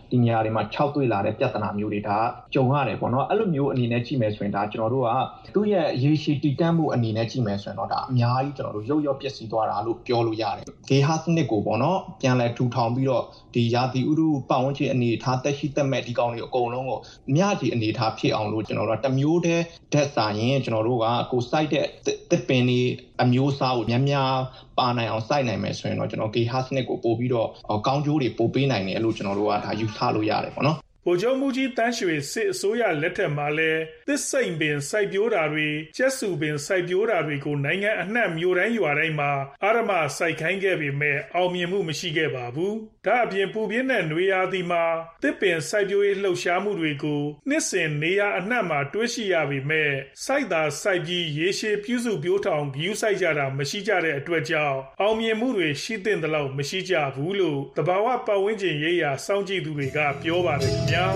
ဒီနေရာတွေမှာခြောက်သွေ့လာတဲ့ပြဿနာမျိုးတွေဒါကြုံရတယ်ပေါ့နော်အဲ့လိုမျိုးအနေနဲ့ကြည့်မယ်ဆိုရင်ဒါကျွန်တော်တို့ကသူ့ရဲ့ရေရှည်တည်တံ့မှုအနေနဲ့ကြည့်မယ်ဆိုရင်တော့ဒါအများကြီးကျွန်တော်တို့ရုပ်ရော့ပျက်စီးသွားတာလို့ပြောလို့ရတယ်ဂေဟာစနစ်ကိုပေါ့နော်ပြန်လဲထူထောင်ပြီးတော့ဒီရာသီဥတုပတ်ဝန်းကျင်အနေထားသက်ရှိသက်မဲ့ဒီကောင်တွေအကုန်လုံးကိုမြကြီးအနေထားဖြစ်အောင်လို့ကျွန်တော်တို့ကတမျိုးတည်းဓာတ်စာရင်ကျွန်တော်တို့ကကိုစိုက်တဲ့တစ်ပင်တွေအမျိုးအစားကိုများများပါနိုင်အောင်စိုက်နိုင်မယ်ဆိုရင်တော့ကျွန်တော်ဂေဟာစနစ်ကိုပို့ပြီးတော့ကောင်းကျိုးတွေပို့ပေးနိုင်တယ်လို့ကျွန်တော်တို့ကဒါယူဆလို့ရတယ်ပေါ့နော်ဗိုလ်ချုပ်မှုကြီးတန်းရွှေစစ်အစိုးရလက်ထက်မှာလဲသစ်စိမ်ပင်စိုက်ပျိုးတာတွေကျက်စုပင်စိုက်ပျိုးတာတွေကိုနိုင်ငံအနှံ့မြို့တိုင်းရွာတိုင်းမှာအာရမစိုက်ခိုင်းခဲ့ပေမဲ့အောင်မြင်မှုမရှိခဲ့ပါဘူး။ဒါအပြင်ပူပြင်းတဲ့နွေရာသီမှာသစ်ပင်စိုက်ပျိုးရေးလှုပ်ရှားမှုတွေကိုနှစ်စဉ်နေရာအနှံ့မှာတွေ့ရှိရပေမဲ့စိုက်တာစိုက်ပြီးရေရှည်ပြုစုပြောထောင်ဂယူးစိုက်ကြတာမရှိကြတဲ့အတွက်ကြောင့်အောင်မြင်မှုတွေရှိသင့်သလောက်မရှိကြဘူးလို့တဘာဝပတ်ဝန်းကျင်ရေးရာစောင့်ကြည့်သူတွေကပြောပါတယ်ခင်ဗျာ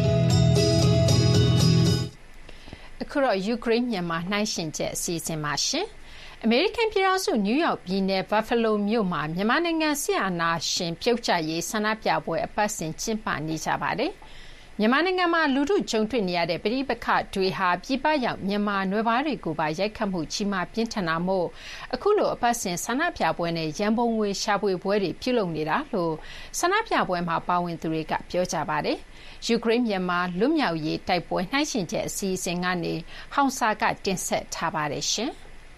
အခုတော့ယူကရိန်းမြန်မာနှိုင်းယှဉ်ချက်အစီအစဉ်မှာရှင်အမေရိကန်ပြည်ထောင်စုနယူးယောက်ပြည်နယ်ဘတ်ဖလိုမြို့မှာမြန်မာနိုင်ငံဆီအာနာရှင်ပြုတ်ကျရေးဆန္ဒပြပွဲအပတ်စဉ်ကျင်းပနေကြပါတယ်မြန်မာနိုင်ငံမှာလူထုကြုံတွေ့နေရတဲ့ပြည်ပခတွေဟာပြည်ပရောက်မြန်မာနွယ်ဘာတွေကိုပါရိုက်ခတ်မှုကြီးမားပြင်းထန်တာမို့အခုလိုအပတ်စဉ်ဆန္ဒပြပွဲနဲ့ရန်ပုံငွေရှာဖွေပွဲတွေပြုလုပ်နေတာလို့ဆန္ဒပြပွဲမှာပါဝင်သူတွေကပြောကြပါတယ်ယူကရိန်းမြန်မာလွတ်မြောက်ရေးတိုက်ပွဲနှိုင်းယှဉ်ချက်အစီအစဉ်ကနေဟောင်စာကတင်ဆက်ထားပါတယ်ရှင်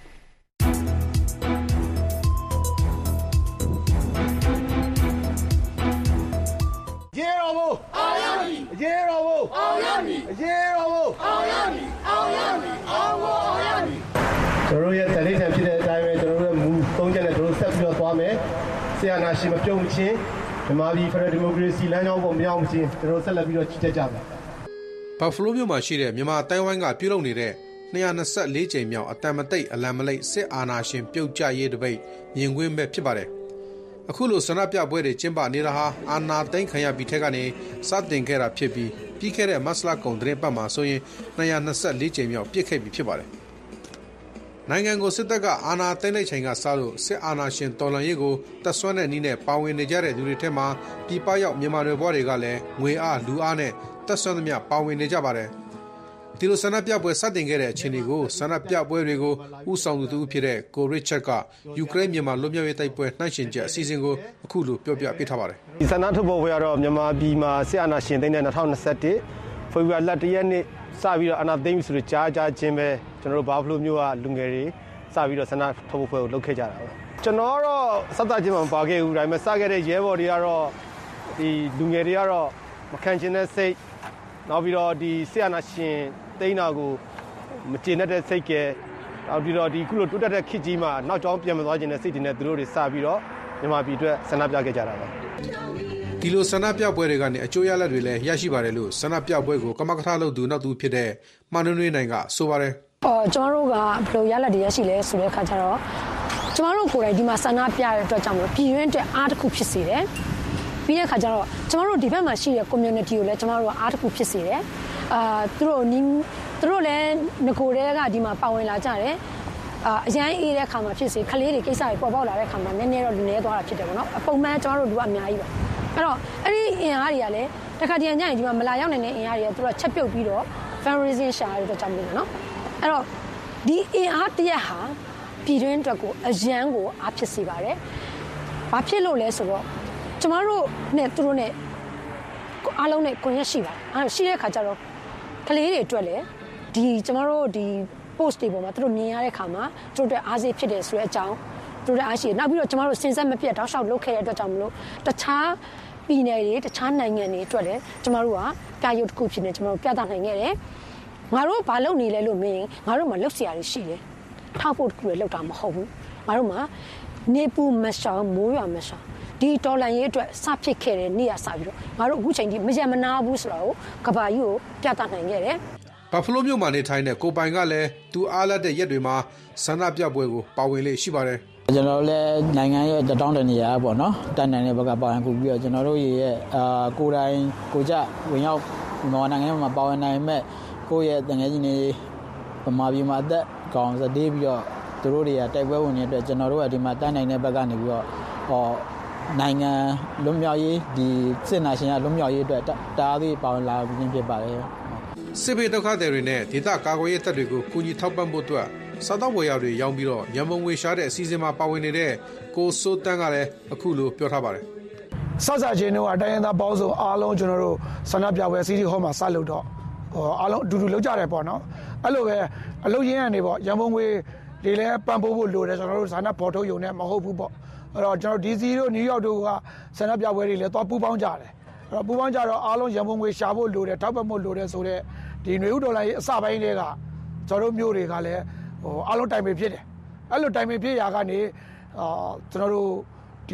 ရေတော်ဘို့အောင်ရမည်ရေတော်ဘို့အောင်ရမည်ရေတော်ဘို့အောင်ရမည်အောင်ရမည်အောင်ဘို့အောင်ရမည်ကျွန်တော်ရဲ့တလေးတန်ဖြစ်တဲ့အတိုင်းပဲကျွန်တော်တို့ရဲ့မူသုံးချက်နဲ့ကျွန်တော်ဆက်ပြီးတော့သွားမယ်ဆရာနာရှင်မပြုံးချင်းမြန်မာပြည်ဖက်ဒရယ်ဒီမိုကရေစီလမ်းကြောင်းပေါ်မရောက်မချင်းကျွန်တော်ဆက်လက်ပြီးတော့ကြီးတက်ကြပါဘတ်ဖလိုမြို့မှာရှိတဲ့မြန်မာတိုင်းဝိုင်းကပြုလုပ်နေတဲ့နှစ်ရာနှစ်ဆယ့်လေးကြိမ်မြောက်အတန်မတိတ်အလံမလိတ်စစ်အာဏာရှင်ပြုတ်ကျရေးတပိတ်မြင်ကွင်းပဲဖြစ်ပါတယ်အခုလိုဆန္ဒပြပွဲတွေကျင်းပနေတာဟာအာဏာသိမ်းခံရပြီးထက်ကနေစတင်ခဲ့တာဖြစ်ပြီးပြီးခဲ့တဲ့မတ်လကုန်သတင်းပတ်မှာဆိုရင်နှစ်ရာနှစ်ဆယ့်လေးကြိမ်မြောက်ပြစ်ခဲ့ပြီဖြစ်ပါတယ်နိုင်ငံကိုစစ်တပ်ကအာဏာသိမ်းတဲ့ချိန်ကစလို့စစ်အာဏာရှင်တော်လှန်ရေးကိုတပ်ဆွမ်းတဲ့နည်းနဲ့ပါဝင်နေကြတဲ့လူတွေထဲမှာပြည်ပရောက်မြန်မာတွေဘွားတွေကလည်းငွေအားလူအားနဲ့တပ်ဆွမ်းသမျှပါဝင်နေကြပါတယ်ဒီလိုဆန္ဒပြပွဲစတင်ခဲ့တဲ့အခြေအနေကိုဆန္ဒပြပွဲတွေကိုဥဆောင်သူတူဖြစ်တဲ့ကိုရစ်ချက်ကယူကရိန်းမြန်မာလွတ်မြောက်ရေးတိုက်ပွဲနှိုင်းယှဉ်ချက်အစီအစဉ်ကိုအခုလိုပြောပြပေးထားပါတယ်ဒီဆန္ဒထုတ်ဖော်ပွဲကတော့မြန်မာပြည်မှာစစ်အာဏာရှင်သိမ်းတဲ့၂၀၂၁ဖေဖော်ဝါရီလတရက်နေ့စပြီးတော့အာဏာသိမ်းပြီဆိုတော့ကြားကြားချင်းပဲကျွန်တော်တို့ဘာဖလိုမျိုးကလူငယ်တွေစပြီးတော့ဆန္ဒထုတ်ဖော်ပွဲကိုလုပ်ခဲ့ကြတာပဲကျွန်တော်ကတော့စသချင်းမှမပါခဲ့ဘူးဒါပေမဲ့စခဲ့တဲ့ရဲဘော်တွေကတော့ဒီလူငယ်တွေကတော့မခံချင်တဲ့စိတ်နောက်ပြီးတော့ဒီစစ်အာဏာရှင်သိမ်းတာကိုမကျေနပ်တဲ့စိတ်ကဲနောက်ပြီးတော့ဒီခုလိုတိုးတက်တဲ့ခေတ်ကြီးမှာနောက်ကျောင်းပြန်မသွားခြင်းနဲ့စိတ်တွေနဲ့သူတို့တွေစပြီးတော့မြန်မာပြည်အတွက်ဆန္ဒပြခဲ့ကြတာပါဒီလိုဆန္ဒပြပွဲတွေကနေအကျိုးရလဒ်တွေလည်းရရှိပါတယ်လို့ဆန္ဒပြပွဲကိုကမကထလုပ်သူနောက်သူဖြစ်တဲ့မှန်နွေးနွေးနိုင်ကဆိုပါတယ်အော်ကျွန်တော်တို့ကဘယ်လိုရလဒ်တွေရရှိလဲဆိုတဲ့အခါကျတော့ကျွန်တော်တို့ကိုယ်တိုင်ဒီမှာဆန္ဒပြရတဲ့အတွက်ကြောင့်မလို့ပြည်တွင်းအတွက်အားတစ်ခုဖြစ်စေတယ်ပြီးတဲ့အခါကျတော့ကျွန်တော်တို့ဒီဘက်မှာရှိတဲ့ community ကိုလည်းကျွန်တော်တို့ကအားတစ်ခုဖြစ်စေတယ်အာသူတို့နီးသူတို့လည်းငကိုတဲကဒီမှာပါဝင်လာကြတယ်အာအရင်အေးတဲ့ခါမှာဖြစ်စေခလေးတွေကိစ္စတွေပေါ်ပေါက်လာတဲ့ခါမှာနည်းနည်းတော့လူနေသွားတာဖြစ်တယ်ပေါ့နော်အပုံမှန်ကျွန်တော်တို့လူကအများကြီးပဲအဲ့တော့အဲ့ဒီအင်အားတွေကလည်းတခါတည်းညရင်ဒီမှာမလာရောက်နိုင်တဲ့အင်အားတွေကသူတို့ချက်ပြုတ်ပြီးတော့ fundraising ရှာရတဲ့ကြောင့်မျိုးနော်အဲ့တော့ဒီအင်အားတရက်ဟာပြည်တွင်းအတွက်ကိုအရန်ကိုအားဖြစ်စေပါတယ်ဘာဖြစ်လို့လဲဆိုတော့ကျွန်တော်တို့နဲ့သူတို့နဲ့အားလုံးနဲ့ကွန်ရက်ရှိပါတယ်အဲ့ရှိတဲ့အခါကျတော့ကလေးတွေအတွက်လည်းဒီကျွန်တော်တို့ဒီ post တွေပေါ်မှာသူတို့မြင်ရတဲ့အခါမှာသူတို့အတွက်အားစိဖြစ်တယ်ဆိုတဲ့အကြောင်းသူတို့အားရှိနောက်ပြီးတော့ကျွန်တော်တို့စင်ဆက်မပြတ်တောက်လျှောက်လုပ်ခဲ့တဲ့အတွက်ကြောင့်မလို့တခြားပြည်နယ်တွေတခြားနိုင်ငံတွေအတွက်လည်းကျွန်တော်တို့ကပြရုပ်တစ်ခုဖြစ်နေကျွန်တော်တို့ပြသနိုင်ခဲ့တယ်ငါတို့ဘာလုပ်နေလဲလို့မင်းငါတို့မှာလုပ်စရာတွေရှိတယ်ထောက်ဖို့ကူလောက်တာမဟုတ်ဘူးငါတို့မှာနေပူမရှောင်မိုးရွာမရှောင်ဒီတော်လန်ရေးအတွက်စဖြစ်ခဲ့တဲ့နေ့ကစပြီးတော့ငါတို့အခုချိန်ထိမရမနာဘူးဆိုတော့ကဘာကြီးကိုပြသနိုင်ခဲ့တယ်ဘတ်ဖလိုမြို့မှာနေထိုင်တဲ့ကိုပိုင်ကလည်းသူအားလက်တဲ့ရက်တွေမှာဆန္ဒပြပွဲကိုပါဝင်လေရှိပါတယ်ကျွန်တော်လည်းနိုင်ငံရဲ့တောင်းတနေရပေါ့နော်တန်တန်တဲ့ဘက်ကပါဝင်ခုပြီးတော့ကျွန်တော်တို့ရဲ့အာကိုယ်တိုင်ကိုကြဝင်ရောက်မြန်မာနိုင်ငံမှာပါဝင်နိုင်မဲ့ကိုယ့်ရဲ့တငယ်ချင်းတွေဗမာပြည်မှာအသက်ကောင်စတေးပြီးတော့သူတို့တွေကတိုက်ပွဲဝင်နေတဲ့အတွက်ကျွန်တော်တို့ကဒီမှာတန်းနိုင်တဲ့ဘက်ကနေပြီးတော့ဟောနိုင်ငံလွတ်မြောက်ရေးဒီစစ်နာရှင်ကလွတ်မြောက်ရေးအတွက်တအားသေးပါဝင်လာခြင်းဖြစ်ပါတယ်စစ်ဘေးဒုက္ခသည်တွေနဲ့ဒေသကာကွယ်ရေးတပ်တွေကိုကူညီထောက်ပံ့ဖို့အတွက်စားတောက်ဝယ်ရတွေရောင်းပြီးတော့ရန်ပုံငွေရှာတဲ့အစီအစဉ်မှာပါဝင်နေတဲ့ကိုစိုးတန်းကလည်းအခုလိုပြောထားပါတယ်စစချင်းတို့အတိုင်းအသားပေါင်းစုံအားလုံးကျွန်တော်တို့ဆန္ဒပြပွဲစီတီဟောမှာစလုပ်တော့ဟိုအားလုံးအတူတူလုပ်ကြတယ်ပေါ့နော်အဲ့လိုပဲအလုပ်ရင်းကနေပေါ့ရန်ပုံငွေတွေလည်းပံ့ပိုးဖို့လိုတယ်ကျွန်တော်တို့ဆန္ဒပေါ်ထုတ်ရုံနဲ့မဟုတ်ဘူးပေါ့အဲ့တော့ကျွန်တော်ဒီစီတို့နယူးယောက်တို့ကဆန္ဒပြပွဲတွေလည်းသွားပူးပေါင်းကြတယ်အဲ့တော့ပူးပေါင်းကြတော့အားလုံးရန်ပုံငွေရှာဖို့လိုတယ်ထောက်ပံ့ဖို့လိုတယ်ဆိုတော့ဒီຫນွေဥဒေါ်လာရေးအစပိုင်းတွေကကျွန်တော်တို့မျိုးတွေကလည်းဟိုအားလုံးတိုင်ပင်ဖြစ်တယ်အဲ့လိုတိုင်ပင်ဖြစ်ရာကနေအာကျွန်တော်တို့ဒီ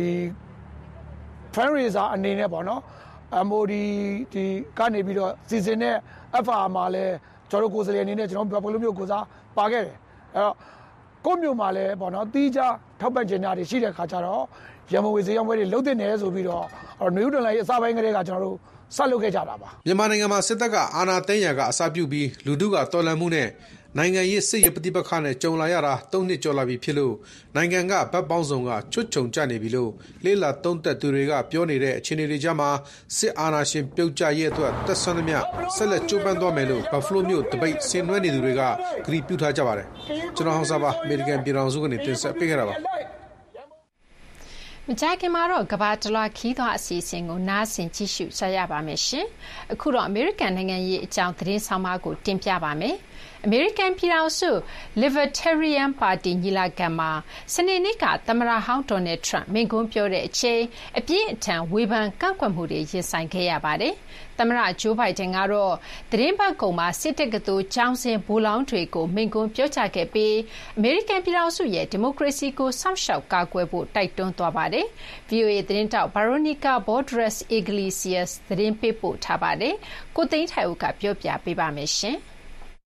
fundraiser အနေနဲ့ပေါ့နော် M O D ဒီကနေပြီးတော့စီစဉ်တဲ့ F R မှာလည်းကျွန်တော်တို့ကိုယ်စားလှယ်အနေနဲ့ကျွန်တော်ဘယ်လိုမျိုးကိုစားပါခဲ့တယ်အဲ့တော့ကိုမျိုးမှာလည်းပေါ့နော်တီးခြားထောက်ပံ့ခြင်းတွေရှိတဲ့ခါကျတော့ရန်မဝေဈေးရောင်းပွဲတွေလုပ်တဲ့နယ်ဆိုပြီးတော့ຫນွေဥဒေါ်လာရေးအစပိုင်းကလေးကကျွန်တော်တို့ဆက်လုပ်ခဲ့ကြတာပါမြန်မာနိုင်ငံမှာစစ်တပ်ကအာဏာသိမ်းရကအစပြုပြီးလူထုကတော်လှန်မှုနဲ့နိုင်ငံရေးစစ်ရေးပဋိပက္ခနဲ့ကြုံလာရတာသုံးနှစ်ကျော်လာပြီဖြစ်လို့နိုင်ငံကဗတ်ပေါင်းစုံကချွတ်ချုံကျနေပြီလို့လေးလာသုံးသက်သူတွေကပြောနေတဲ့အခြေအနေတွေကြားမှာစစ်အာဏာရှင်ပြုတ်ကျရဲ့အတွက်တက်ဆွမ်းသမျှဆက်လက်ကြိုးပမ်းသွားမယ်လို့ဘတ်ဖလိုးမြို့တပိတ်ဆင်နွှဲနေသူတွေကဂရီပြုထားကြပါတယ်ကျွန်တော်ဟောင်းစားပါအမေရိကန်ပြည်ထောင်စုကနေတင်ဆက်ပေးခဲ့တာပါမကြခင်မှာတော့ကဘာတလွားခီးသွားအစီအစဉ်ကိုနားဆင်ကြည့်ရှုဆက်ရပါမယ်ရှင်အခုတော့အမေရိကန်နိုင်ငံရေးအကြောင်းသတင်းဆောင်မကိုတင်ပြပါမယ်အမေရိကန်ပြည်ထောင်စု Libertarian Party ညီလာခံမှာစနေနေ့ကသမ္မတဟောင်းဒေါ်နယ်ထရန့်မိန့်ခွန်းပြောတဲ့အချိန်အပြင်းအထန်ဝေဖန်ကန့်ကွက်မှုတွေရင်ဆိုင်ခဲ့ရပါတယ်။သမ္မတဂျိုးဘိုင်ဒန်ကတော့သတင်းပတ်ကုံမှာစစ်တပ်ကတူကျောင်းစင်ဘူလောင်းတွေကိုမိန့်ခွန်းပြောကြားခဲ့ပြီးအမေရိကန်ပြည်ထောင်စုရဲ့ဒီမိုကရေစီကိုစောင့်ရှောက်ကာကွယ်ဖို့တိုက်တွန်းသွားပါတယ်။ V O A သတင်းတောက် Veronica Balderas Iglesias သတင်းပေးပို့ထားပါတယ်။ကိုသိန်းထိုင်ဦးကပြောပြပေးပါမယ်ရှင်။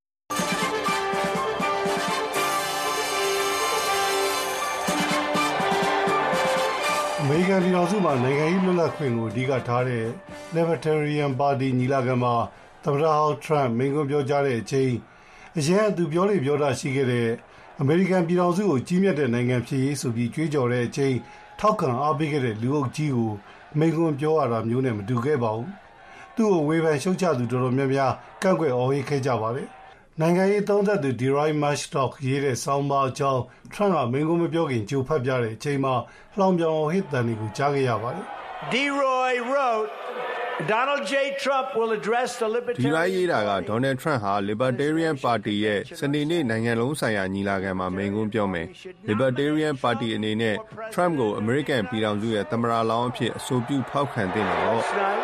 အမေရိကန်ပြည်ထောင်စုမှာနိုင်ငံရေးလွတ်လပ်ခွင့်ကိုအဓိကထားတဲ့ Libertarian Party ညီလာခံမှာသမ္မတဟောင်းထရန့်မိန့်ခွန်းပြောကြားတဲ့အချိန်အရင်သူပြောလေပြောတာရှိခဲ့တဲ့အမေရိကန်ပြည်ထောင်စုကိုကြီးမြတ်တဲ့နိုင်ငံဖြစ်ရေးဆိုပြီးကြွေးကြော်တဲ့အချိန်ထောက်ခံအားပေးခဲ့တဲ့လူအုပ်ကြီးကိုမိန့်ခွန်းပြောရတာမျိုးနဲ့မတူခဲ့ပါဘူး။သူ့ကိုဝေဖန်ရှုတ်ချသူတော်တော်များများကန့်ကွက်အော်ဟစ်ခဲ့ကြပါတယ်။နိုင်ငံရေးသုံးသပ်သူ DeRoy Murdoch ရေးတဲ့ဆောင်းပါးအကြောင်းထရန့်ကမိန့်ခွန်းမပြောခင်ကြိုဖတ်ပြတဲ့အချိန်မှာလှောင်ပြောင်ဟစ်တန်တွေကိုကြားခဲ့ရပါတယ်။ DeRoy wrote Donald J. Trump will address the Libertarian Party ရေးတာက Donald Trump ဟာ Libertarian Party ရဲ့စနေနေ့နိုင်ငံလုံးဆိုင်ရာညီလာခံမှာမိန့်ခွန်းပြောမယ်။ Libertarian Party အနေနဲ့ Trump ကို American ပြည်ထောင်စုရဲ့သမ္မတလောင်းအဖြစ်အဆိုပြုဖောက်ခံသင့်တယ်တော့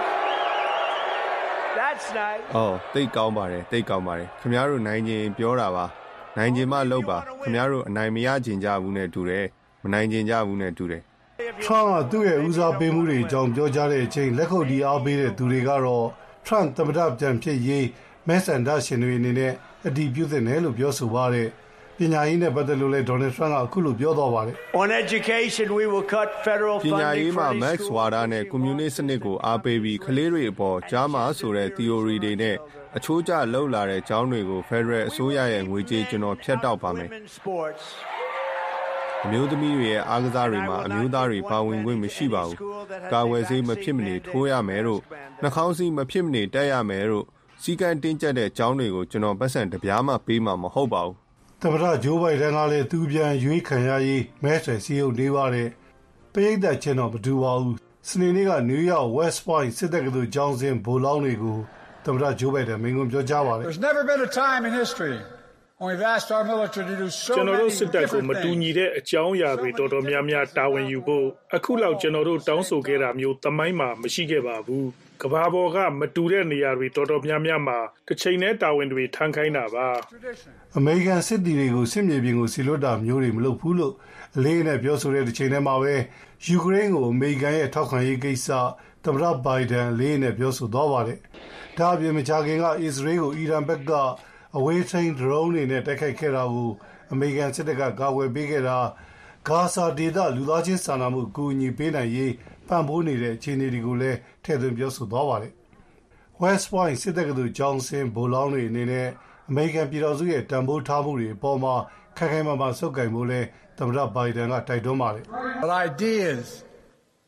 That's nice. အော်တိတ်ကောင်းပါတယ်တိတ်ကောင်းပါတယ်ခင်ဗျားတို့နိုင်ခြင်းပြောတာပါနိုင်ခြင်းမလုပ်ပါခင်ဗျားတို့အနိုင်မရခြင်းကြဘူးနဲ့တူတယ်မနိုင်ခြင်းကြဘူးနဲ့တူတယ်ထရန့်ကသူ့ရဲ့ဦးစားပေးမှုတွေအကြောင်းပြောကြားတဲ့အချိန်လက်ခုပ်တီးအားပေးတဲ့သူတွေကတော့ထရန့်သမ္မတပြန်ဖြစ်ရေးမဲဆန္ဒရှင်တွေအနေနဲ့အတည်ပြုသင့်တယ်လို့ပြောဆိုပါတယ်ပညာရေးနဲ့ပတ်သက်လို့လည်းဒေါ်နယ်ထရန့်ကအခုလိုပြောသွားပါတယ် On education we will cut federal funding ပညာရေးမှာ Max ဝါဒနဲ့ကွန်မြူနစ်စနစ်ကိုအားပေးပြီးကလေးတွေအပေါ်ကြားမှာဆိုတဲ့ theory တွေနဲ့အချိုးကျလှုပ်လာတဲ့ကျောင်းတွေကို Federal အစိုးရရဲ့ငွေကြေးကျွန်တော်ဖြတ်တောက်ပါမယ်အမျိုးသမီးတွေရဲ့အားကစားတွေမှာအမျိုးသားတွေပါဝင်ခွင့်မရှိပါဘူး။ကာဝယ်ဆေးမဖြစ်မနေထိုးရမယ်လို့နှာခေါင်းစည်းမဖြစ်မနေတက်ရမယ်လို့စီကံတင်းကျပ်တဲ့ကျောင်းတွေကိုကျွန်တော်ပတ်စံတပြားမှပေးမှာမဟုတ်ပါဘူး။သမ္မတဂျိုးဘိုင်ဒန်ကလည်းသူပြန်ရွေးခံရရေးမဲဆွယ်စည်းရုံးနေပါတယ်။ပရိသတ်ချင်းတော့မတူပါဘူး။စနေနေ့ကနယူးယောက် West Point စစ်တပ်ကသူကျောင်းစင်ဘိုလောင်းတွေကိုသမ္မတဂျိုးဘိုင်ဒန်မိန့်ခွန်းပြောကြားပါတယ်။ There's never been a time in history when we've asked our military to do so many ကျွန်တော်တို့စစ်တပ်ကိုမတူညီတဲ့အကြောင်းအရာတွေတော်တော်များများတာဝန်ယူဖို့အခုလောက်ကျွန်တော်တို့တောင်းဆိုခဲ့တာမျိုးသမိုင်းမှာမရှိခဲ့ပါဘူးကဘာပေါ်ကမတူတဲ့နေရာတွေတော်တော်များများမှာတစ်ချိန်နဲ့တာဝန်တွေထမ်းခိုင်းတာပါအမေရိကန်စစ်တီတွေကိုစစ်မြေပြင်ကိုဆီလွတ်တာမျိုးတွေမလုပ်ဘူးလို့အလေးနဲ့ပြောဆိုတဲ့တစ်ချိန်တည်းမှာပဲယူကရိန်းကိုအမေရိကန်ရဲ့ထောက်ခံရေးကိစ္စသမ္မတဘိုင်ဒန်အလေးနဲ့ပြောဆိုသွားပါတယ်ဒါအပြင်မကြာခင်ကအစ္စရေးကိုအီရန်ဘက်ကအဝေးထိန်း drone တွေနဲ့တိုက်ခိုက်ခဲ့တာကိုအမေရိကန်စစ်တပ်ကကာကွယ်ပေးခဲ့တာဂါဇာဒေသလူသားချင်းစာနာမှုကူညီပေးနိုင်ရေးပံ့ပိုးနေတဲ့အခြေအနေတွေကိုလည်းထည့်သွင်းပြောဆိုသွားပါတယ်။ West Point စစ်တပ်ကသူကျောင်းစင်ဘိုလောင်းတွေအနေနဲ့အမေရိကန်ပြည်ထောင်စုရဲ့တန်ဖိုးထားမှုတွေအပေါ်မှာခိုင်ခိုင်မာမာစုပ်ကိုင်ဖို့လဲသမ္မတဘိုင်ဒန်ကတိုက်တွန်းပါတယ်။ But ideas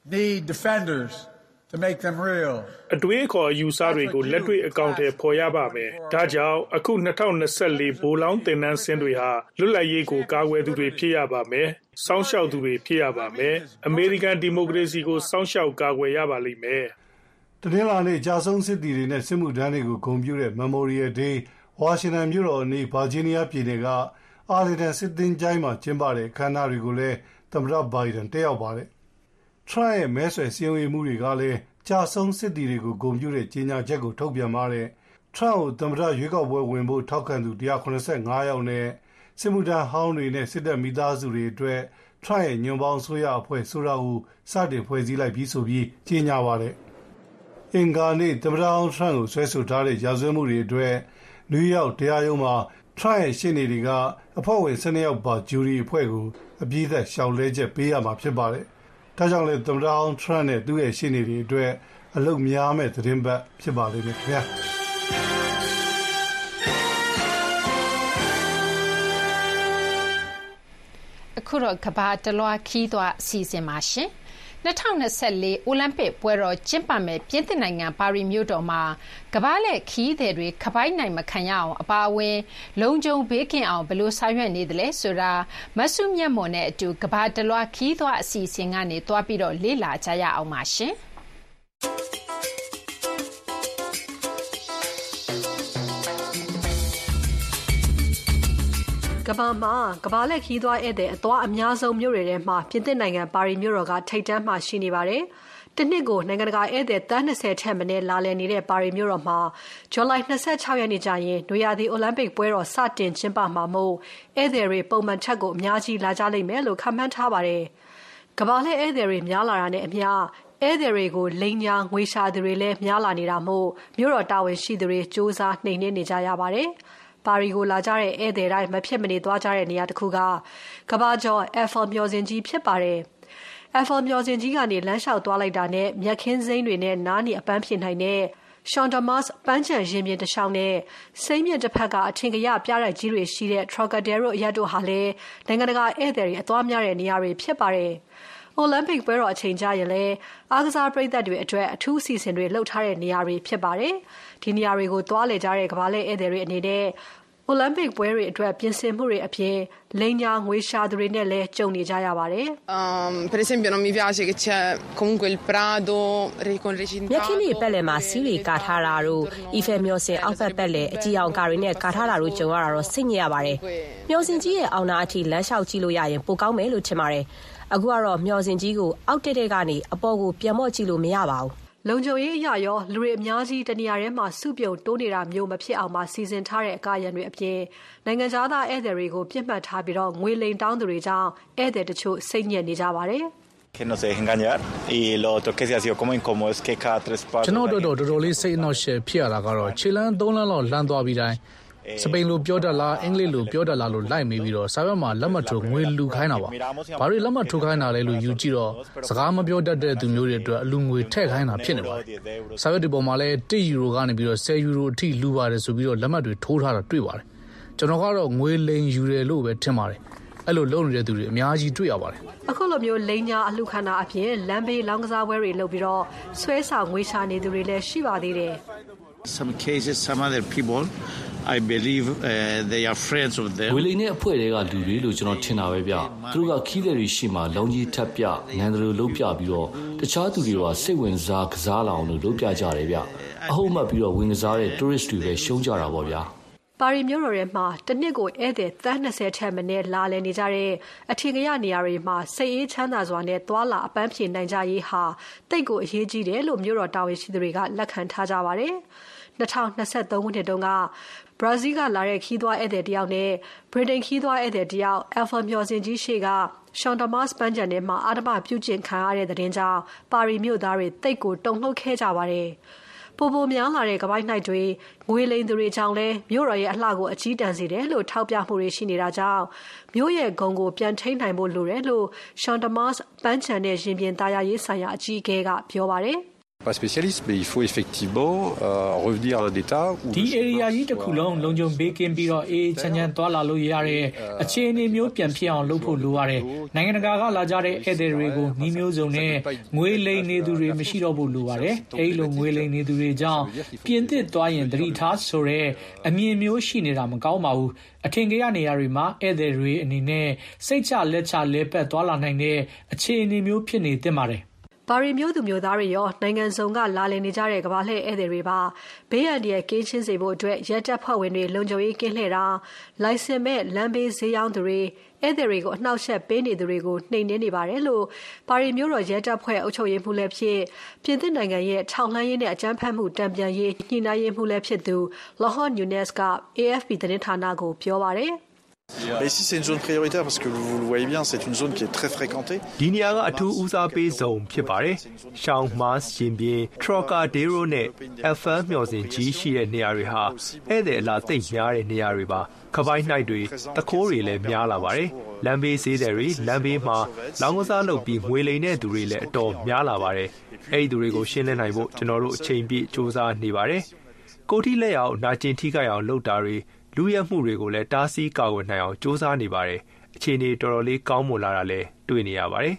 need defenders to make them real. အတွေးအခေါ်အယူဆတွေကိုလက်တွေ့အကောင့်ထဲပေါ်ရပါမယ်။ဒါကြောင့်အခုtwenty twenty-fourဘိုးလောင်းတင်နန်းစင်းတွေဟာလွတ်လပ်ရေးကိုကာကွယ်သူတွေဖြစ်ရပါမယ်။စောင့်ရှောက်သူတွေဖြစ်ရပါမယ်။အမေရိကန်ဒီမိုကရေစီကိုစောင့်ရှောက်ကာကွယ်ရပါလိမ့်မယ်။တနင်္လာနေ့ကြာဆုံးစစ်တီတွေနဲ့စစ်မှုထမ်းတွေကိုဂုဏ်ပြုတဲ့ Memorial Day ဝါရှင်တန်မြို့တော်အနီးဗာဂျီးနီးယားပြည်နယ်ကအာလီဒန်စစ်တင်ကျိုင်းမှာကျင်းပတဲ့အခမ်းအနားတွေကိုလည်းသမ္မတဘိုင်ဒန်တက်ရောက်ပါတယ်။ Trump ရဲ့မဲဆွယ်စည်းရုံးရေးမှုတွေကလည်းကြာဆုံးစစ်တီတွေကိုဂုဏ်ပြုတဲ့ကြေညာချက်ကိုထုတ်ပြန်ပါတယ်။ Trump ကိုသမ္မတရွေးကောက်ပွဲဝင်ဖို့ထောက်ခံသူone hundred seventy-fiveယောက်နဲ့စစ်မှုထမ်းဟောင်းတွေနဲ့စစ်တပ်မိသားစုတွေအတွက် Trump ရဲ့ညွန့်ပေါင်းအစိုးရအဖွဲ့ဆိုတာကိုစတင်ဖွဲ့စည်းလိုက်ပြီးဆိုပြီးကြေညာပါတယ်။အင်္ဂါနေ့သမ္မတဟောင်း Trump ကိုဆွဲဆိုထားတဲ့ရာဇဝတ်မှုတွေအတွက်နယူးယောက်တရားရုံးမှာ Trump ရဲ့ရှေ့နေတွေကအဖွဲ့ဝင်twelveယောက်ပါဂျူရီအဖွဲ့ကိုအပြည့်အစုံရှောင်လဲချက်ပေးရမှာဖြစ်ပါတယ်။ဒါကြောင့်လည်းသမ္မတဟောင်း Trump နဲ့သူ့ရဲ့ရှေ့နေတွေအတွက်အလုပ်များမဲ့သတင်းပတ်ဖြစ်ပါလိမ့်မယ်ခင်ဗျာ။အခုတော့ကဘာတလွားခီးသွားစီစဉ်ပါရှင်။twenty twenty-fourအိုလံပစ်ပွဲတော်ကျင်းပမယ်ပြင်သစ်နိုင်ငံပါရီမြို့တော်မှာကမ္ဘာ့လက်ခီးသည်တွေခပိုက်နိုင်မခံရအောင်အပါအဝင်လုံခြုံဘေးကင်းအောင်ဘယ်လိုဆောင်ရွက်နေသလဲဆိုတာမဆုမြတ်မွန်နဲ့အတူကမ္ဘာတလွှာခီးသွားအစီအစဉ်ကနေတွားပြီးတော့လေ့လာကြရအောင်ပါရှင်။ကမ္ဘာမှာကမ္ဘာလက်ခီးသွားဧည့်သည်အသွားအများဆုံးမြို့တွေထဲမှာပြင်သစ်နိုင်ငံပါရီမြို့တော်ကထိပ်တန်းမှာရှိနေပါတယ်။တစ်နှစ်ကိုနိုင်ငံတကာဧည့်သည်thirtyထက်မနည်းလာလည်နေတဲ့ပါရီမြို့တော်မှာဇူလိုင်twenty-sixရက်နေ့ကျရင်နွေရာသီအိုလံပစ်ပွဲတော်စတင်ကျင်းပမှာမို့ဧည့်သည်တွေပုံမှန်ထက်ကိုအများကြီးလာကြလိမ့်မယ်လို့ခန့်မှန်းထားပါတယ်။ကမ္ဘာလက်ဧည့်သည်တွေများလာတာနဲ့အမျှဧည့်သည်တွေကိုလိမ်ညာငွေရှာသူတွေလည်းများလာနေတာမို့မြို့တော်တာဝန်ရှိသူတွေစ조사နှိမ်နင်းနေကြရပါတယ်။ပါရီကိုလာကြတဲ့ဧည့်သည်တိုင်းမဖြစ်မနေသွားကြတဲ့နေရာတစ်ခုကကမ္ဘာကျော် Eiffel မျှော်စင်ကြီးဖြစ်ပါတယ်။ Eiffel မျှော်စင်ကြီးကနေလမ်းလျှောက်သွားလိုက်တာနဲ့မြက်ခင်းစိမ်းတွေနဲ့နားနေအပန်းဖြေနိုင်တဲ့ Champ de Mars ပန်းခြံရင်ပြင်တစ်လျှောက်နဲ့စိမ်းမြစ်တစ်ဖက်ကအထင်ကရပြတိုက်ကြီးတွေရှိတဲ့ Trocadero အရပ်တို့ဟာလည်းနိုင်ငံတကာဧည့်သည်တွေအသွားများတဲ့နေရာတွေဖြစ်ပါတယ်။ Olympic ပွဲတော်အချိန်ကြရင်လည်းအားကစားပရိသတ်တွေအတွက်အထူးအစီအစဉ်တွေလုပ်ထားတဲ့နေရာတွေဖြစ်ပါတယ်။ဒီနေရာတွေကိုသွားလည်ကြတဲ့ကမ္ဘာလှည့်ဧည့်သည်တွေအနေနဲ့ Olympic ပွဲတွေအတွက်ပြင်ဆင်မှုတွေအပြင်လိမ်ညာငွေရှာသူတွေနဲ့လည်းကြုံနေကြရပါတယ်။ Um, per esempio non mi piace che c'è comunque il Prado con recintato မြက်ခင်းတွေပက်လယ်မှာစီးတွေကာထားတာတို့ Eiffel မျှော်စင်အောက်ဘက်ပက်လယ်အကြီးအောင်ကာတွေနဲ့ကာထားတာတို့ကြုံရတာတော့စိတ်ညစ်ရပါတယ်။မျှော်စင်ကြီးရဲ့အောက်နာအထိလမ်းလျှောက်ကြည့်လို့ရရင်ပိုကောင်းမယ်လို့ထင်ပါတယ်။အခုကတော့မျှော်စင်ကြီးကိုအောက်တက်တဲ့ကနေအပေါ်ကိုပြန်မော့ကြည့်လို့မရပါဘူး။လုံခြုံရေးအရရောလူတွေအများကြီးတနေရာထဲမှာစုပြုံတိုးနေတာမျိုးမဖြစ်အောင်မစီစဉ်ထားတဲ့အကာအရံတွေအပြင်နိုင်ငံခြားသားဧည့်သည်တွေကိုပြစ်မှတ်ထားပြီးတော့ငွေလိမ်တောင်းသူတွေကြောင့်ဧည့်သည်တချို့စိတ်ညစ်နေကြပါတယ်။ que no se dejen engañar y lo otro que se ha sido como incómodo es que cada tres pasos ကျွန်တော်တို့တော်တော်လေးစိတ်အနှောက်အယှက်ဖြစ်ရတာကတော့ခြေလမ်းသုံးလမ်းလောက်လမ်းသွားပြီးတိုင်းစပိန်လိုပြောတတ်လားအင်္ဂလိပ်လိုပြောတတ်လားလို့လိုက်မေးပြီးတော့စာရွက်မှာလက်မှတ်ထိုးငွေလူခိုင်းတာပါ။ဘာတွေလက်မှတ်ထိုးခိုင်းတာလဲလို့ယူကြည့်တော့စကားမပြောတတ်တဲ့သူမျိုးတွေအတွက်အလူငွေထည့်ခိုင်းတာဖြစ်နေပါတယ်။စာရွက်ဒီပေါ်မှာလည်းoneယူရိုကနေပြီးတော့tenယူရိုအထိလူပါတယ်ဆိုပြီးတော့လက်မှတ်တွေထိုးထားတာတွေ့ပါတယ်။ကျွန်တော်ကတော့ငွေလိမ်ယူတယ်လို့ပဲထင်ပါတယ်။အဲ့လိုလုပ်နေတဲ့သူတွေအများကြီးတွေ့ရပါတယ်။အခုလိုမျိုးလိမ်ညာအလှခန္ဓာအပြင်လမ်းဘေးလောင်းကစားပွဲတွေလုပ်ပြီးတော့ဆွဲဆောင်ငွေရှာနေသူတွေလည်းရှိပါသေးတယ်။ Some cases some other people I believe uh, they are friends of them ဝေလိန်နဲ့အဖွဲ့တွေကလူတွေလို့ကျွန်တော်ထင်တာပဲဗျသူတို့ကခီးတဲ့တွေရှိမှလောင်ကြီးထပ်ပြငန်းတယ်လို့လုပ်ပြပြီးတော့တခြားသူတွေကစိတ်ဝင်စားကစားလာအောင်လို့လုပ်ပြကြတယ်ဗျအဟုတ်မှတ်ပြီးတော့ဝင်ကစားတဲ့ tourist တွေပဲရှုံးကြတာပေါ့ဗျာပါရီမြို့တော်ထဲမှာတစ်နှစ်ကိုဧည့်သည်twentyထက်မနည်းလာလည်နေကြတဲ့အထင်ကရနေရာတွေမှာစိတ်အေးချမ်းသာစွာနဲ့သွာလာအပန်းဖြေနိုင်ကြရေးဟာတိတ်ကိုအရေးကြီးတယ်လို့မြို့တော်တာဝန်ရှိသူတွေကလက်ခံထားကြပါတယ်။twenty twenty-threeခုနှစ်တုန်းကဘရာဇီးကလာတဲ့ခီးသွွားဧည့်သည်တယောက်နဲ့ဗြိတိန်ခီးသွွားဧည့်သည်တယောက် Eiffel မျှော်စင်ကြီးရှေ့က Champ de Mars ပန်းခြံထဲမှာအာဓမ္မပြုကျင့်ခံရတဲ့တဲ့တင်ကြောင့်ပါရီမြို့သားတွေတိတ်ကိုတုန်လှုပ်ခဲ့ကြပါတယ်။ပိုပိုများလာတဲ့ကပိုက်နိုင်တွေငွေလိမ်သူတွေကြောင့်လဲမြို့တော်ရဲ့အလှကိုအကြီးတန်းစေတယ်လို့ထောက်ပြမှုတွေရှိနေတာကြောင့်မြို့ရဲ့ဂုဏ်ကိုပြန်ထိန်းနိုင်ဖို့လိုတယ်လို့ Champ de Mars ပန်းခြံနဲ့ရင်ပြင်သားရရေးဆိုင်ရာအကြီးအကဲကပြောပါတယ်။ pas spécialiste, mais il faut effectivement euh, revenir à un état où... ဒီ area ကြီးတစ်ခုလုံးလုံခြုံပေးကင်းပြီးတော့အေးချမ်းချမ်းသွားလာလို့ရတဲ့အခြေအနေမျိုးပြန်ဖြစ်အောင်လုပ်ဖို့လိုရတယ်။နိုင်ငံတကာကလာကြတဲ့ဧည့်သည်တွေကိုနှီးမျိုးစုံနဲ့ငွေလိမ်နေသူတွေမရှိတော့ဘူးလိုရတယ်။အဲဒီလိုငွေလိမ်နေသူတွေကြောင့်ပြင်သစ်သွားရင်သတိထားဆိုတဲ့အမြင်မျိုးရှိနေတာမကောင်းပါဘူး။အထင်ကြီးနေရာတွေမှာဧည့်သည်တွေအနေနဲ့စိတ်ချလက်ချလဲပတ်သွားလာနိုင်တဲ့အခြေအနေမျိုးဖြစ်နေသင့်ပါတယ်။ပါရီမျိုးသူမျိုးသားတွေရောနိုင်ငံစုံကလာလည်နေကြတဲ့ကမ္ဘာလှည့်ဧည့်သည်တွေပါဘေးအန္တရာယ်ကင်းရှင်းစေဖို့အတွက်ရဲတပ်ဖွဲ့ဝင်တွေလုံခြုံရေးကင်းလှည့်တာလိုင်စင်မဲ့လမ်းဘေးဈေးရောင်းသူတွေဧည့်သည်တွေကိုအနှောက်အယှက်ပေးနေသူတွေကိုနှိမ်နင်းနေပါတယ်လို့ပါရီမျိုးတော်ရဲတပ်ဖွဲ့အုပ်ချုပ်ရေးမှူးလည်းဖြစ်ပြင်သစ်နိုင်ငံရဲ့ထောက်လှမ်းရေးနဲ့အကြမ်းဖက်မှုတံပြန်ရေးညှိနှိုင်းရေးမှူးလည်းဖြစ်သူ Laurent Nunez က A F P သတင်းဌာနကိုပြောပါတယ် Mais ici c'est une zone prioritaire parce que vous le voyez bien, c'est une zone qui est très fréquentée. ဒီနေရာကအထူးဦးစားပေးဇုံဖြစ်ပါတယ်။ရှောင်းမားရှင်ပြင်း Trocadero နဲ့ Alpha မျှော်စင်ကြီးရှိတဲ့နေရာတွေဟာဧည့်သည်အလားသိပ်များတဲ့နေရာတွေပါ။ခပိုင်းနှိုက်တွေတခိုးတွေလည်းများလာပါတယ်။လမ်းဘေးဈေးတွေလမ်းဘေးမှာလောင်းကစားလုပ်ပြီးငွေလိမ်တဲ့သူတွေလည်းအတော်များလာပါတယ်။အဲဒီသူတွေကိုရှင်းလင်းနိုင်ဖို့ကျွန်တော်တို့အချိန်ပြည့်စူးစမ်းနေပါတယ်။ကိုတီလက်ရောက်နာကျင်ထိခိုက်အောင်လုပ်တာတွေလူရဲမှုတွေကိုလည်းတားဆီးကာကွယ်နိုင်အောင်စ조사နေပါတယ်အခြေအနေတော်တော်လေးကောင်းမွန်လာတာလည်းတွေ့နေရပါတယ်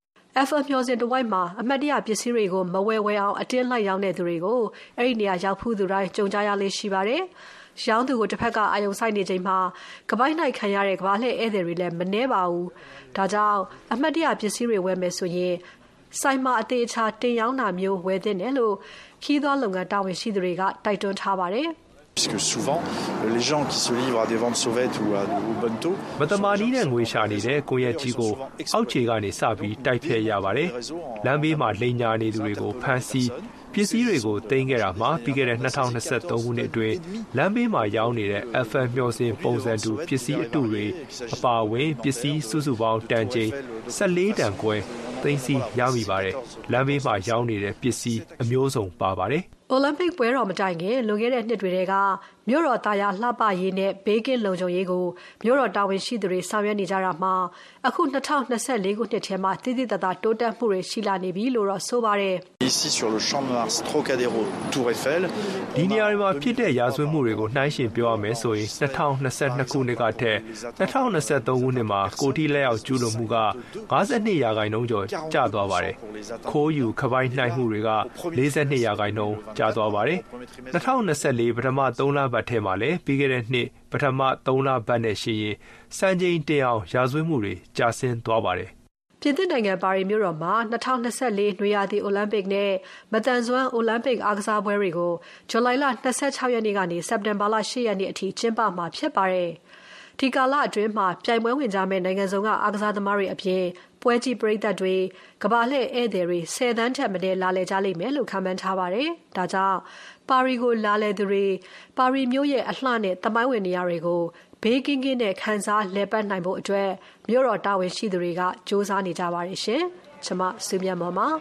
F M မျိုးစင်တဝိုက်မှာအမတ်တရပစ္စည်းတွေကိုမဝယ်ဝယ်အောင်အတင်းလိုက်ရောင်းတဲ့သူတွေကိုအဲ့ဒီနေရာရောက်ဖူးသူတိုင်းကြုံကြရလေးရှိပါတယ်ရောင်းသူကိုတစ်ဖက်ကအာယုံဆိုင်နေချိန်မှာကပိုင်းနိုင်ခံရတဲ့ကဘာလှည့်ဧည့်သည်တွေလည်းမနှဲပါဘူးဒါကြောင့်အမတ်တရပစ္စည်းတွေဝယ်မယ်ဆိုရင်ဆိုင်မှာအသေးချာတင်ရောင်းတာမျိုးဝယ်သင့်တယ်လို့ခီးသွွားလုပ်ငန်းတာဝန်ရှိသူတွေကတိုက်တွန်းထားပါတယ် Puisque souvent, les gens qui se livrent à des ventes sauvettes ou à de bon taux... မတမာနီးတဲ့ငွေရှာနေတဲ့ကိုရက်ကြီးကိုအောက်ခြေကနေစပြီးတိုက်ဖျက်ရပါတယ်။လမ်းဘေးမှာလိန်ညာနေသူတွေကိုဖမ်းဆီးပစ္စည်းတွေကိုတင်ခဲ့တာမှာပြီးခဲ့တဲ့twenty twenty-threeခုနှစ်အတွင်းလမ်းဘေးမှာရောင်းနေတဲ့ F M မျှော်စင်ပုံစံတူပစ္စည်းအတုတွေအပါအဝင်ပစ္စည်းစုစုပေါင်းတန်ချိန်fourteenတန်ခွဲသိမ်းဆည်းရမိပါတယ်။လမ်းဘေးမှာရောင်းနေတဲ့ပစ္စည်းအမျိုးစုံပါပါတယ်။ Olympic ပွဲတော်မတိုင်ခင်လွန်ခဲ့တဲ့နှစ်တွေကမြို့တော်တာယာလှပရေးနဲ့ဘေးကင်းလုံခြုံရေးကိုမြို့တော်တာဝန်ရှိသူတွေဆောင်ရွက်နေကြတာမှာအခုtwenty twenty-fourခုနှစ်ထဲမှာတည်တည်တသာတိုးတက်မှုတွေရှိလာနေပြီလို့တော့ဆိုပါတယ် Ici sur le Champ de Mars, Trocadéro, Tour Eiffel ဒီနေရာတွေမှာဖြစ်တဲ့ရာဇဝတ်မှုတွေကိုနှိုင်းယှဉ်ပြောရမယ်ဆိုရင်twenty twenty-twoခုနှစ်ကထက်twenty twenty-threeခုနှစ်မှာကိုတီလက်ရောက်ကျူးလွန်မှုကfifty-twoရာခိုင်နှုန်းကျော်ကျသွားပါတယ်ခိုးယူခပိုင်းနှိုင်းမှုတွေကforty-twoရာခိုင်နှုန်းကျသွားပါတယ်twenty twenty-fourပထမthreeလပတ်ထဲမှာလည်းပြီးခဲ့တဲ့နှစ်ပထမthreeလပတ်နဲ့ရှိရင်စံချိန်တင်အောင်ရာဇဝတ်မှုတွေကျဆင်းသွားပါတယ်ပြင်သစ်နိုင်ငံပါရီမြို့တော်မှာtwenty twenty-fourနွေရာသီအိုလံပစ်နဲ့မတန်ဆွမ်းအိုလံပစ်အားကစားပွဲတွေကိုဇူလိုင်လtwenty-sixရက်နေ့ကနေစက်တင်ဘာလeightရက်နေ့အထိကျင်းပမှာဖြစ်ပါတယ်။ဒီကာလအတွင်းမှာပြိုင်ပွဲဝင်ကြမဲ့နိုင်ငံစုံကအားကစားသမားတွေအပြင်ပွဲကြည့်ပရိသတ်တွေကမ္ဘာလှည့်ဧည့်သည်တွေtenသန်းထက်မနည်းလာလည်ကြလိမ့်မယ်လို့ခန့်မှန်းထားပါတယ်။ဒါကြောင့်ပါရီကိုလာလည်သူတွေပါရီမြို့ရဲ့အလှနဲ့သမိုင်းဝင်နေရာတွေကိုဘေးကင်းကင်းနဲ့ခန်းစားလဲပတ်နိုင်ဖို့အတွက်မြို့တော်တာဝန်ရှိသူတွေကစ조사နေကြပါတယ်ရှင်။ကျွန်မစုမြတ်မော်ပါ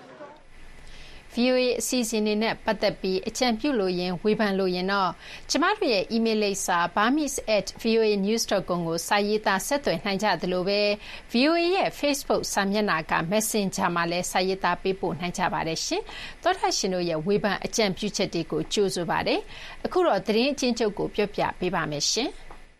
V O A အစီအစဉ်နဲ့ပတ်သက်ပြီးအကြံပြုလို့ရင်ဝေဖန်လို့ရင်တော့ကျမတို့ရဲ့ email လိပ်စာ burmese at v o a news dot com ကိုစာရေးသားဆက်သွယ်နိုင်ကြသလိုပဲ V O A ရဲ့ Facebook စာမျက်နှာက Messenger မှာလည်းစာရေးသားပေးပို့နိုင်ကြပါတယ်ရှင်။သောတာရှင်တို့ရဲ့ဝေဖန်အကြံပြုချက်တွေကိုကြိုဆိုပါတယ်။အခုတော့သတင်းအချင်းချုပ်ကိုပြောပြပေးပါမယ်ရှင်။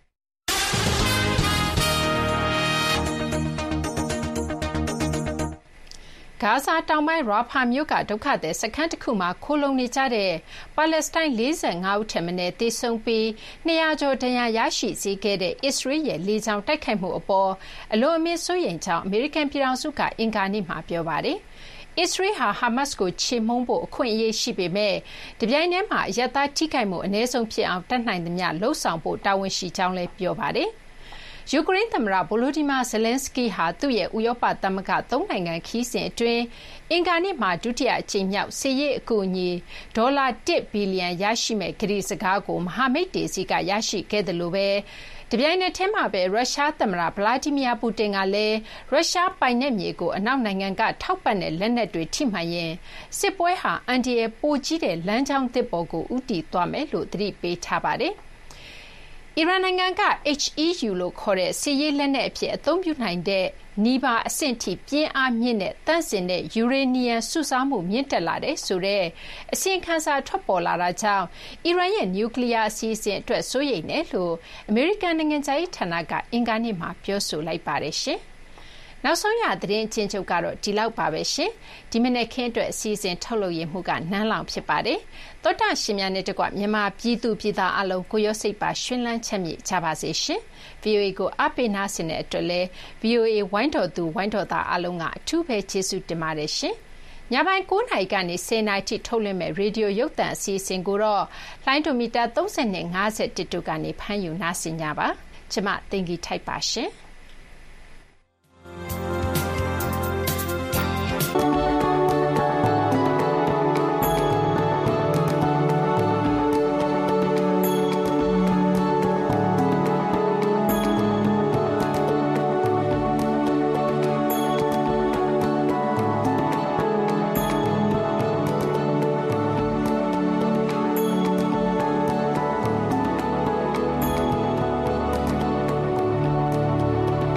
ဂါဇာတောင်ပိုင်းရာဖာမြို့ကဒုက္ခသည်စခန်းတစ်ခုမှာခိုလုံနေကြတဲ့ပါလက်စတိုင်းforty-fiveဦးထက်မနည်းသေဆုံးပြီးtwo hundredကျော်ဒဏ်ရာရရှိစေခဲ့တဲ့အစ္စရေးရဲ့လေကြောင်းတိုက်ခိုက်မှုအပေါ်အလွန်အမင်းစိုးရိမ်ကြောင်းအမေရိကန်ပြည်ထောင်စုကအင်္ဂါနေ့မှာပြောပါတယ်။အစ္စရေးဟာဟာမတ်စ်ကိုချေမှုန်းဖို့အခွင့်အရေးရှိပေမဲ့တပြိုင်တည်းမှာအရပ်သားထိခိုက်မှုအနည်းဆုံးဖြစ်အောင်တတ်နိုင်သမျှလှုံ့ဆော်ဖို့တာဝန်ရှိကြောင်းလည်းပြောပါတယ်။ယူကရိန်းသမ္မတဗိုလိုဒီမာဇယ်လန်စကီဟာသူ့ရဲ့ဥရောပသမဂ္ဂသုံးနိုင်ငံခီးစဉ်အတွင်းအင်္ဂါနေ့မှာဒုတိယအကြိမ်မြောက်စစ်ရေးအကူအညီဒေါ်လာoneဘီလီယံရရှိမဲ့ကတိစကားကိုမဟာမိတ်တွေစီကရရှိခဲ့တယ်လို့ပဲတပြိုင်နက်တည်းမှာပဲရုရှားသမ္မတဗလာဒီမီယာပူတင်ကလည်းရုရှားပိုင်နက်မြေကိုအနောက်နိုင်ငံကထောက်ပံ့တဲ့လက်နက်တွေထိမှန်ရင်စစ်ပွဲဟာအန်ဒီရဲ့ပိုကြီးတဲ့လမ်းကြောင်းသစ်ပေါ်ကိုဥတီသွားမယ်လို့သတိပေးထားပါတယ်။အီရန်နိုင်ငံက H E U လို့ခေါ်တဲ့စစ်ရေးလက်နက်အဖြစ်အသုံးပြုနိုင်တဲ့နီးပါးအဆင့်ထိပြင်းအားမြင့်တဲ့တန့်စင်တဲ့ယူရေနီယံစုဆောင်းမှုမြင့်တက်လာတဲ့ဆိုတဲ့အစီရင်ခံစာထွက်ပေါ်လာတာကြောင့်အီရန်ရဲ့နျူကလ িয়ার အစီအစဉ်အတွက်စိုးရိမ်တယ်လို့အမေရိကန်နိုင်ငံခြားရေးဌာနကအင်္ဂါနေ့မှာပြောဆိုလိုက်ပါတယ်ရှင်။နောက်ဆုံးရသတင်းချင်းချုပ်ကတော့ဒီလောက်ပါပဲရှင်ဒီမနေ့ခင်းအတွက်အစီအစဉ်ထုတ်လုပ်ရမှုကနန်းလောင်ဖြစ်ပါတယ်တောတာရှင်များနဲ့တကွမြန်မာပြည်သူပြည်သားအလုံးကိုရောစိတ်ပါရှင်လန်းချမ်းမြေ့ကြပါစေရှင် V O A ကိုအားပေးနာဆင်တဲ့အတွက်လဲ V O A ဝိုင်းတော်သူဝိုင်းတော်သားအလုံးကအထူးပဲကျေးဇူးတင်ပါတယ်ရှင်ညပိုင်း9နာရီကနေ10နာရီထိထုတ်လွှင့်မဲ့ရေဒီယိုရုပ်သံအစီအစဉ်ကိုတော့လိုင်းဒိုမီတာ၃၀နဲ့၅၁တို့ကနေဖမ်းယူနာဆင်ကြပါကျမတင်ကြီးထိုက်ပါရှင်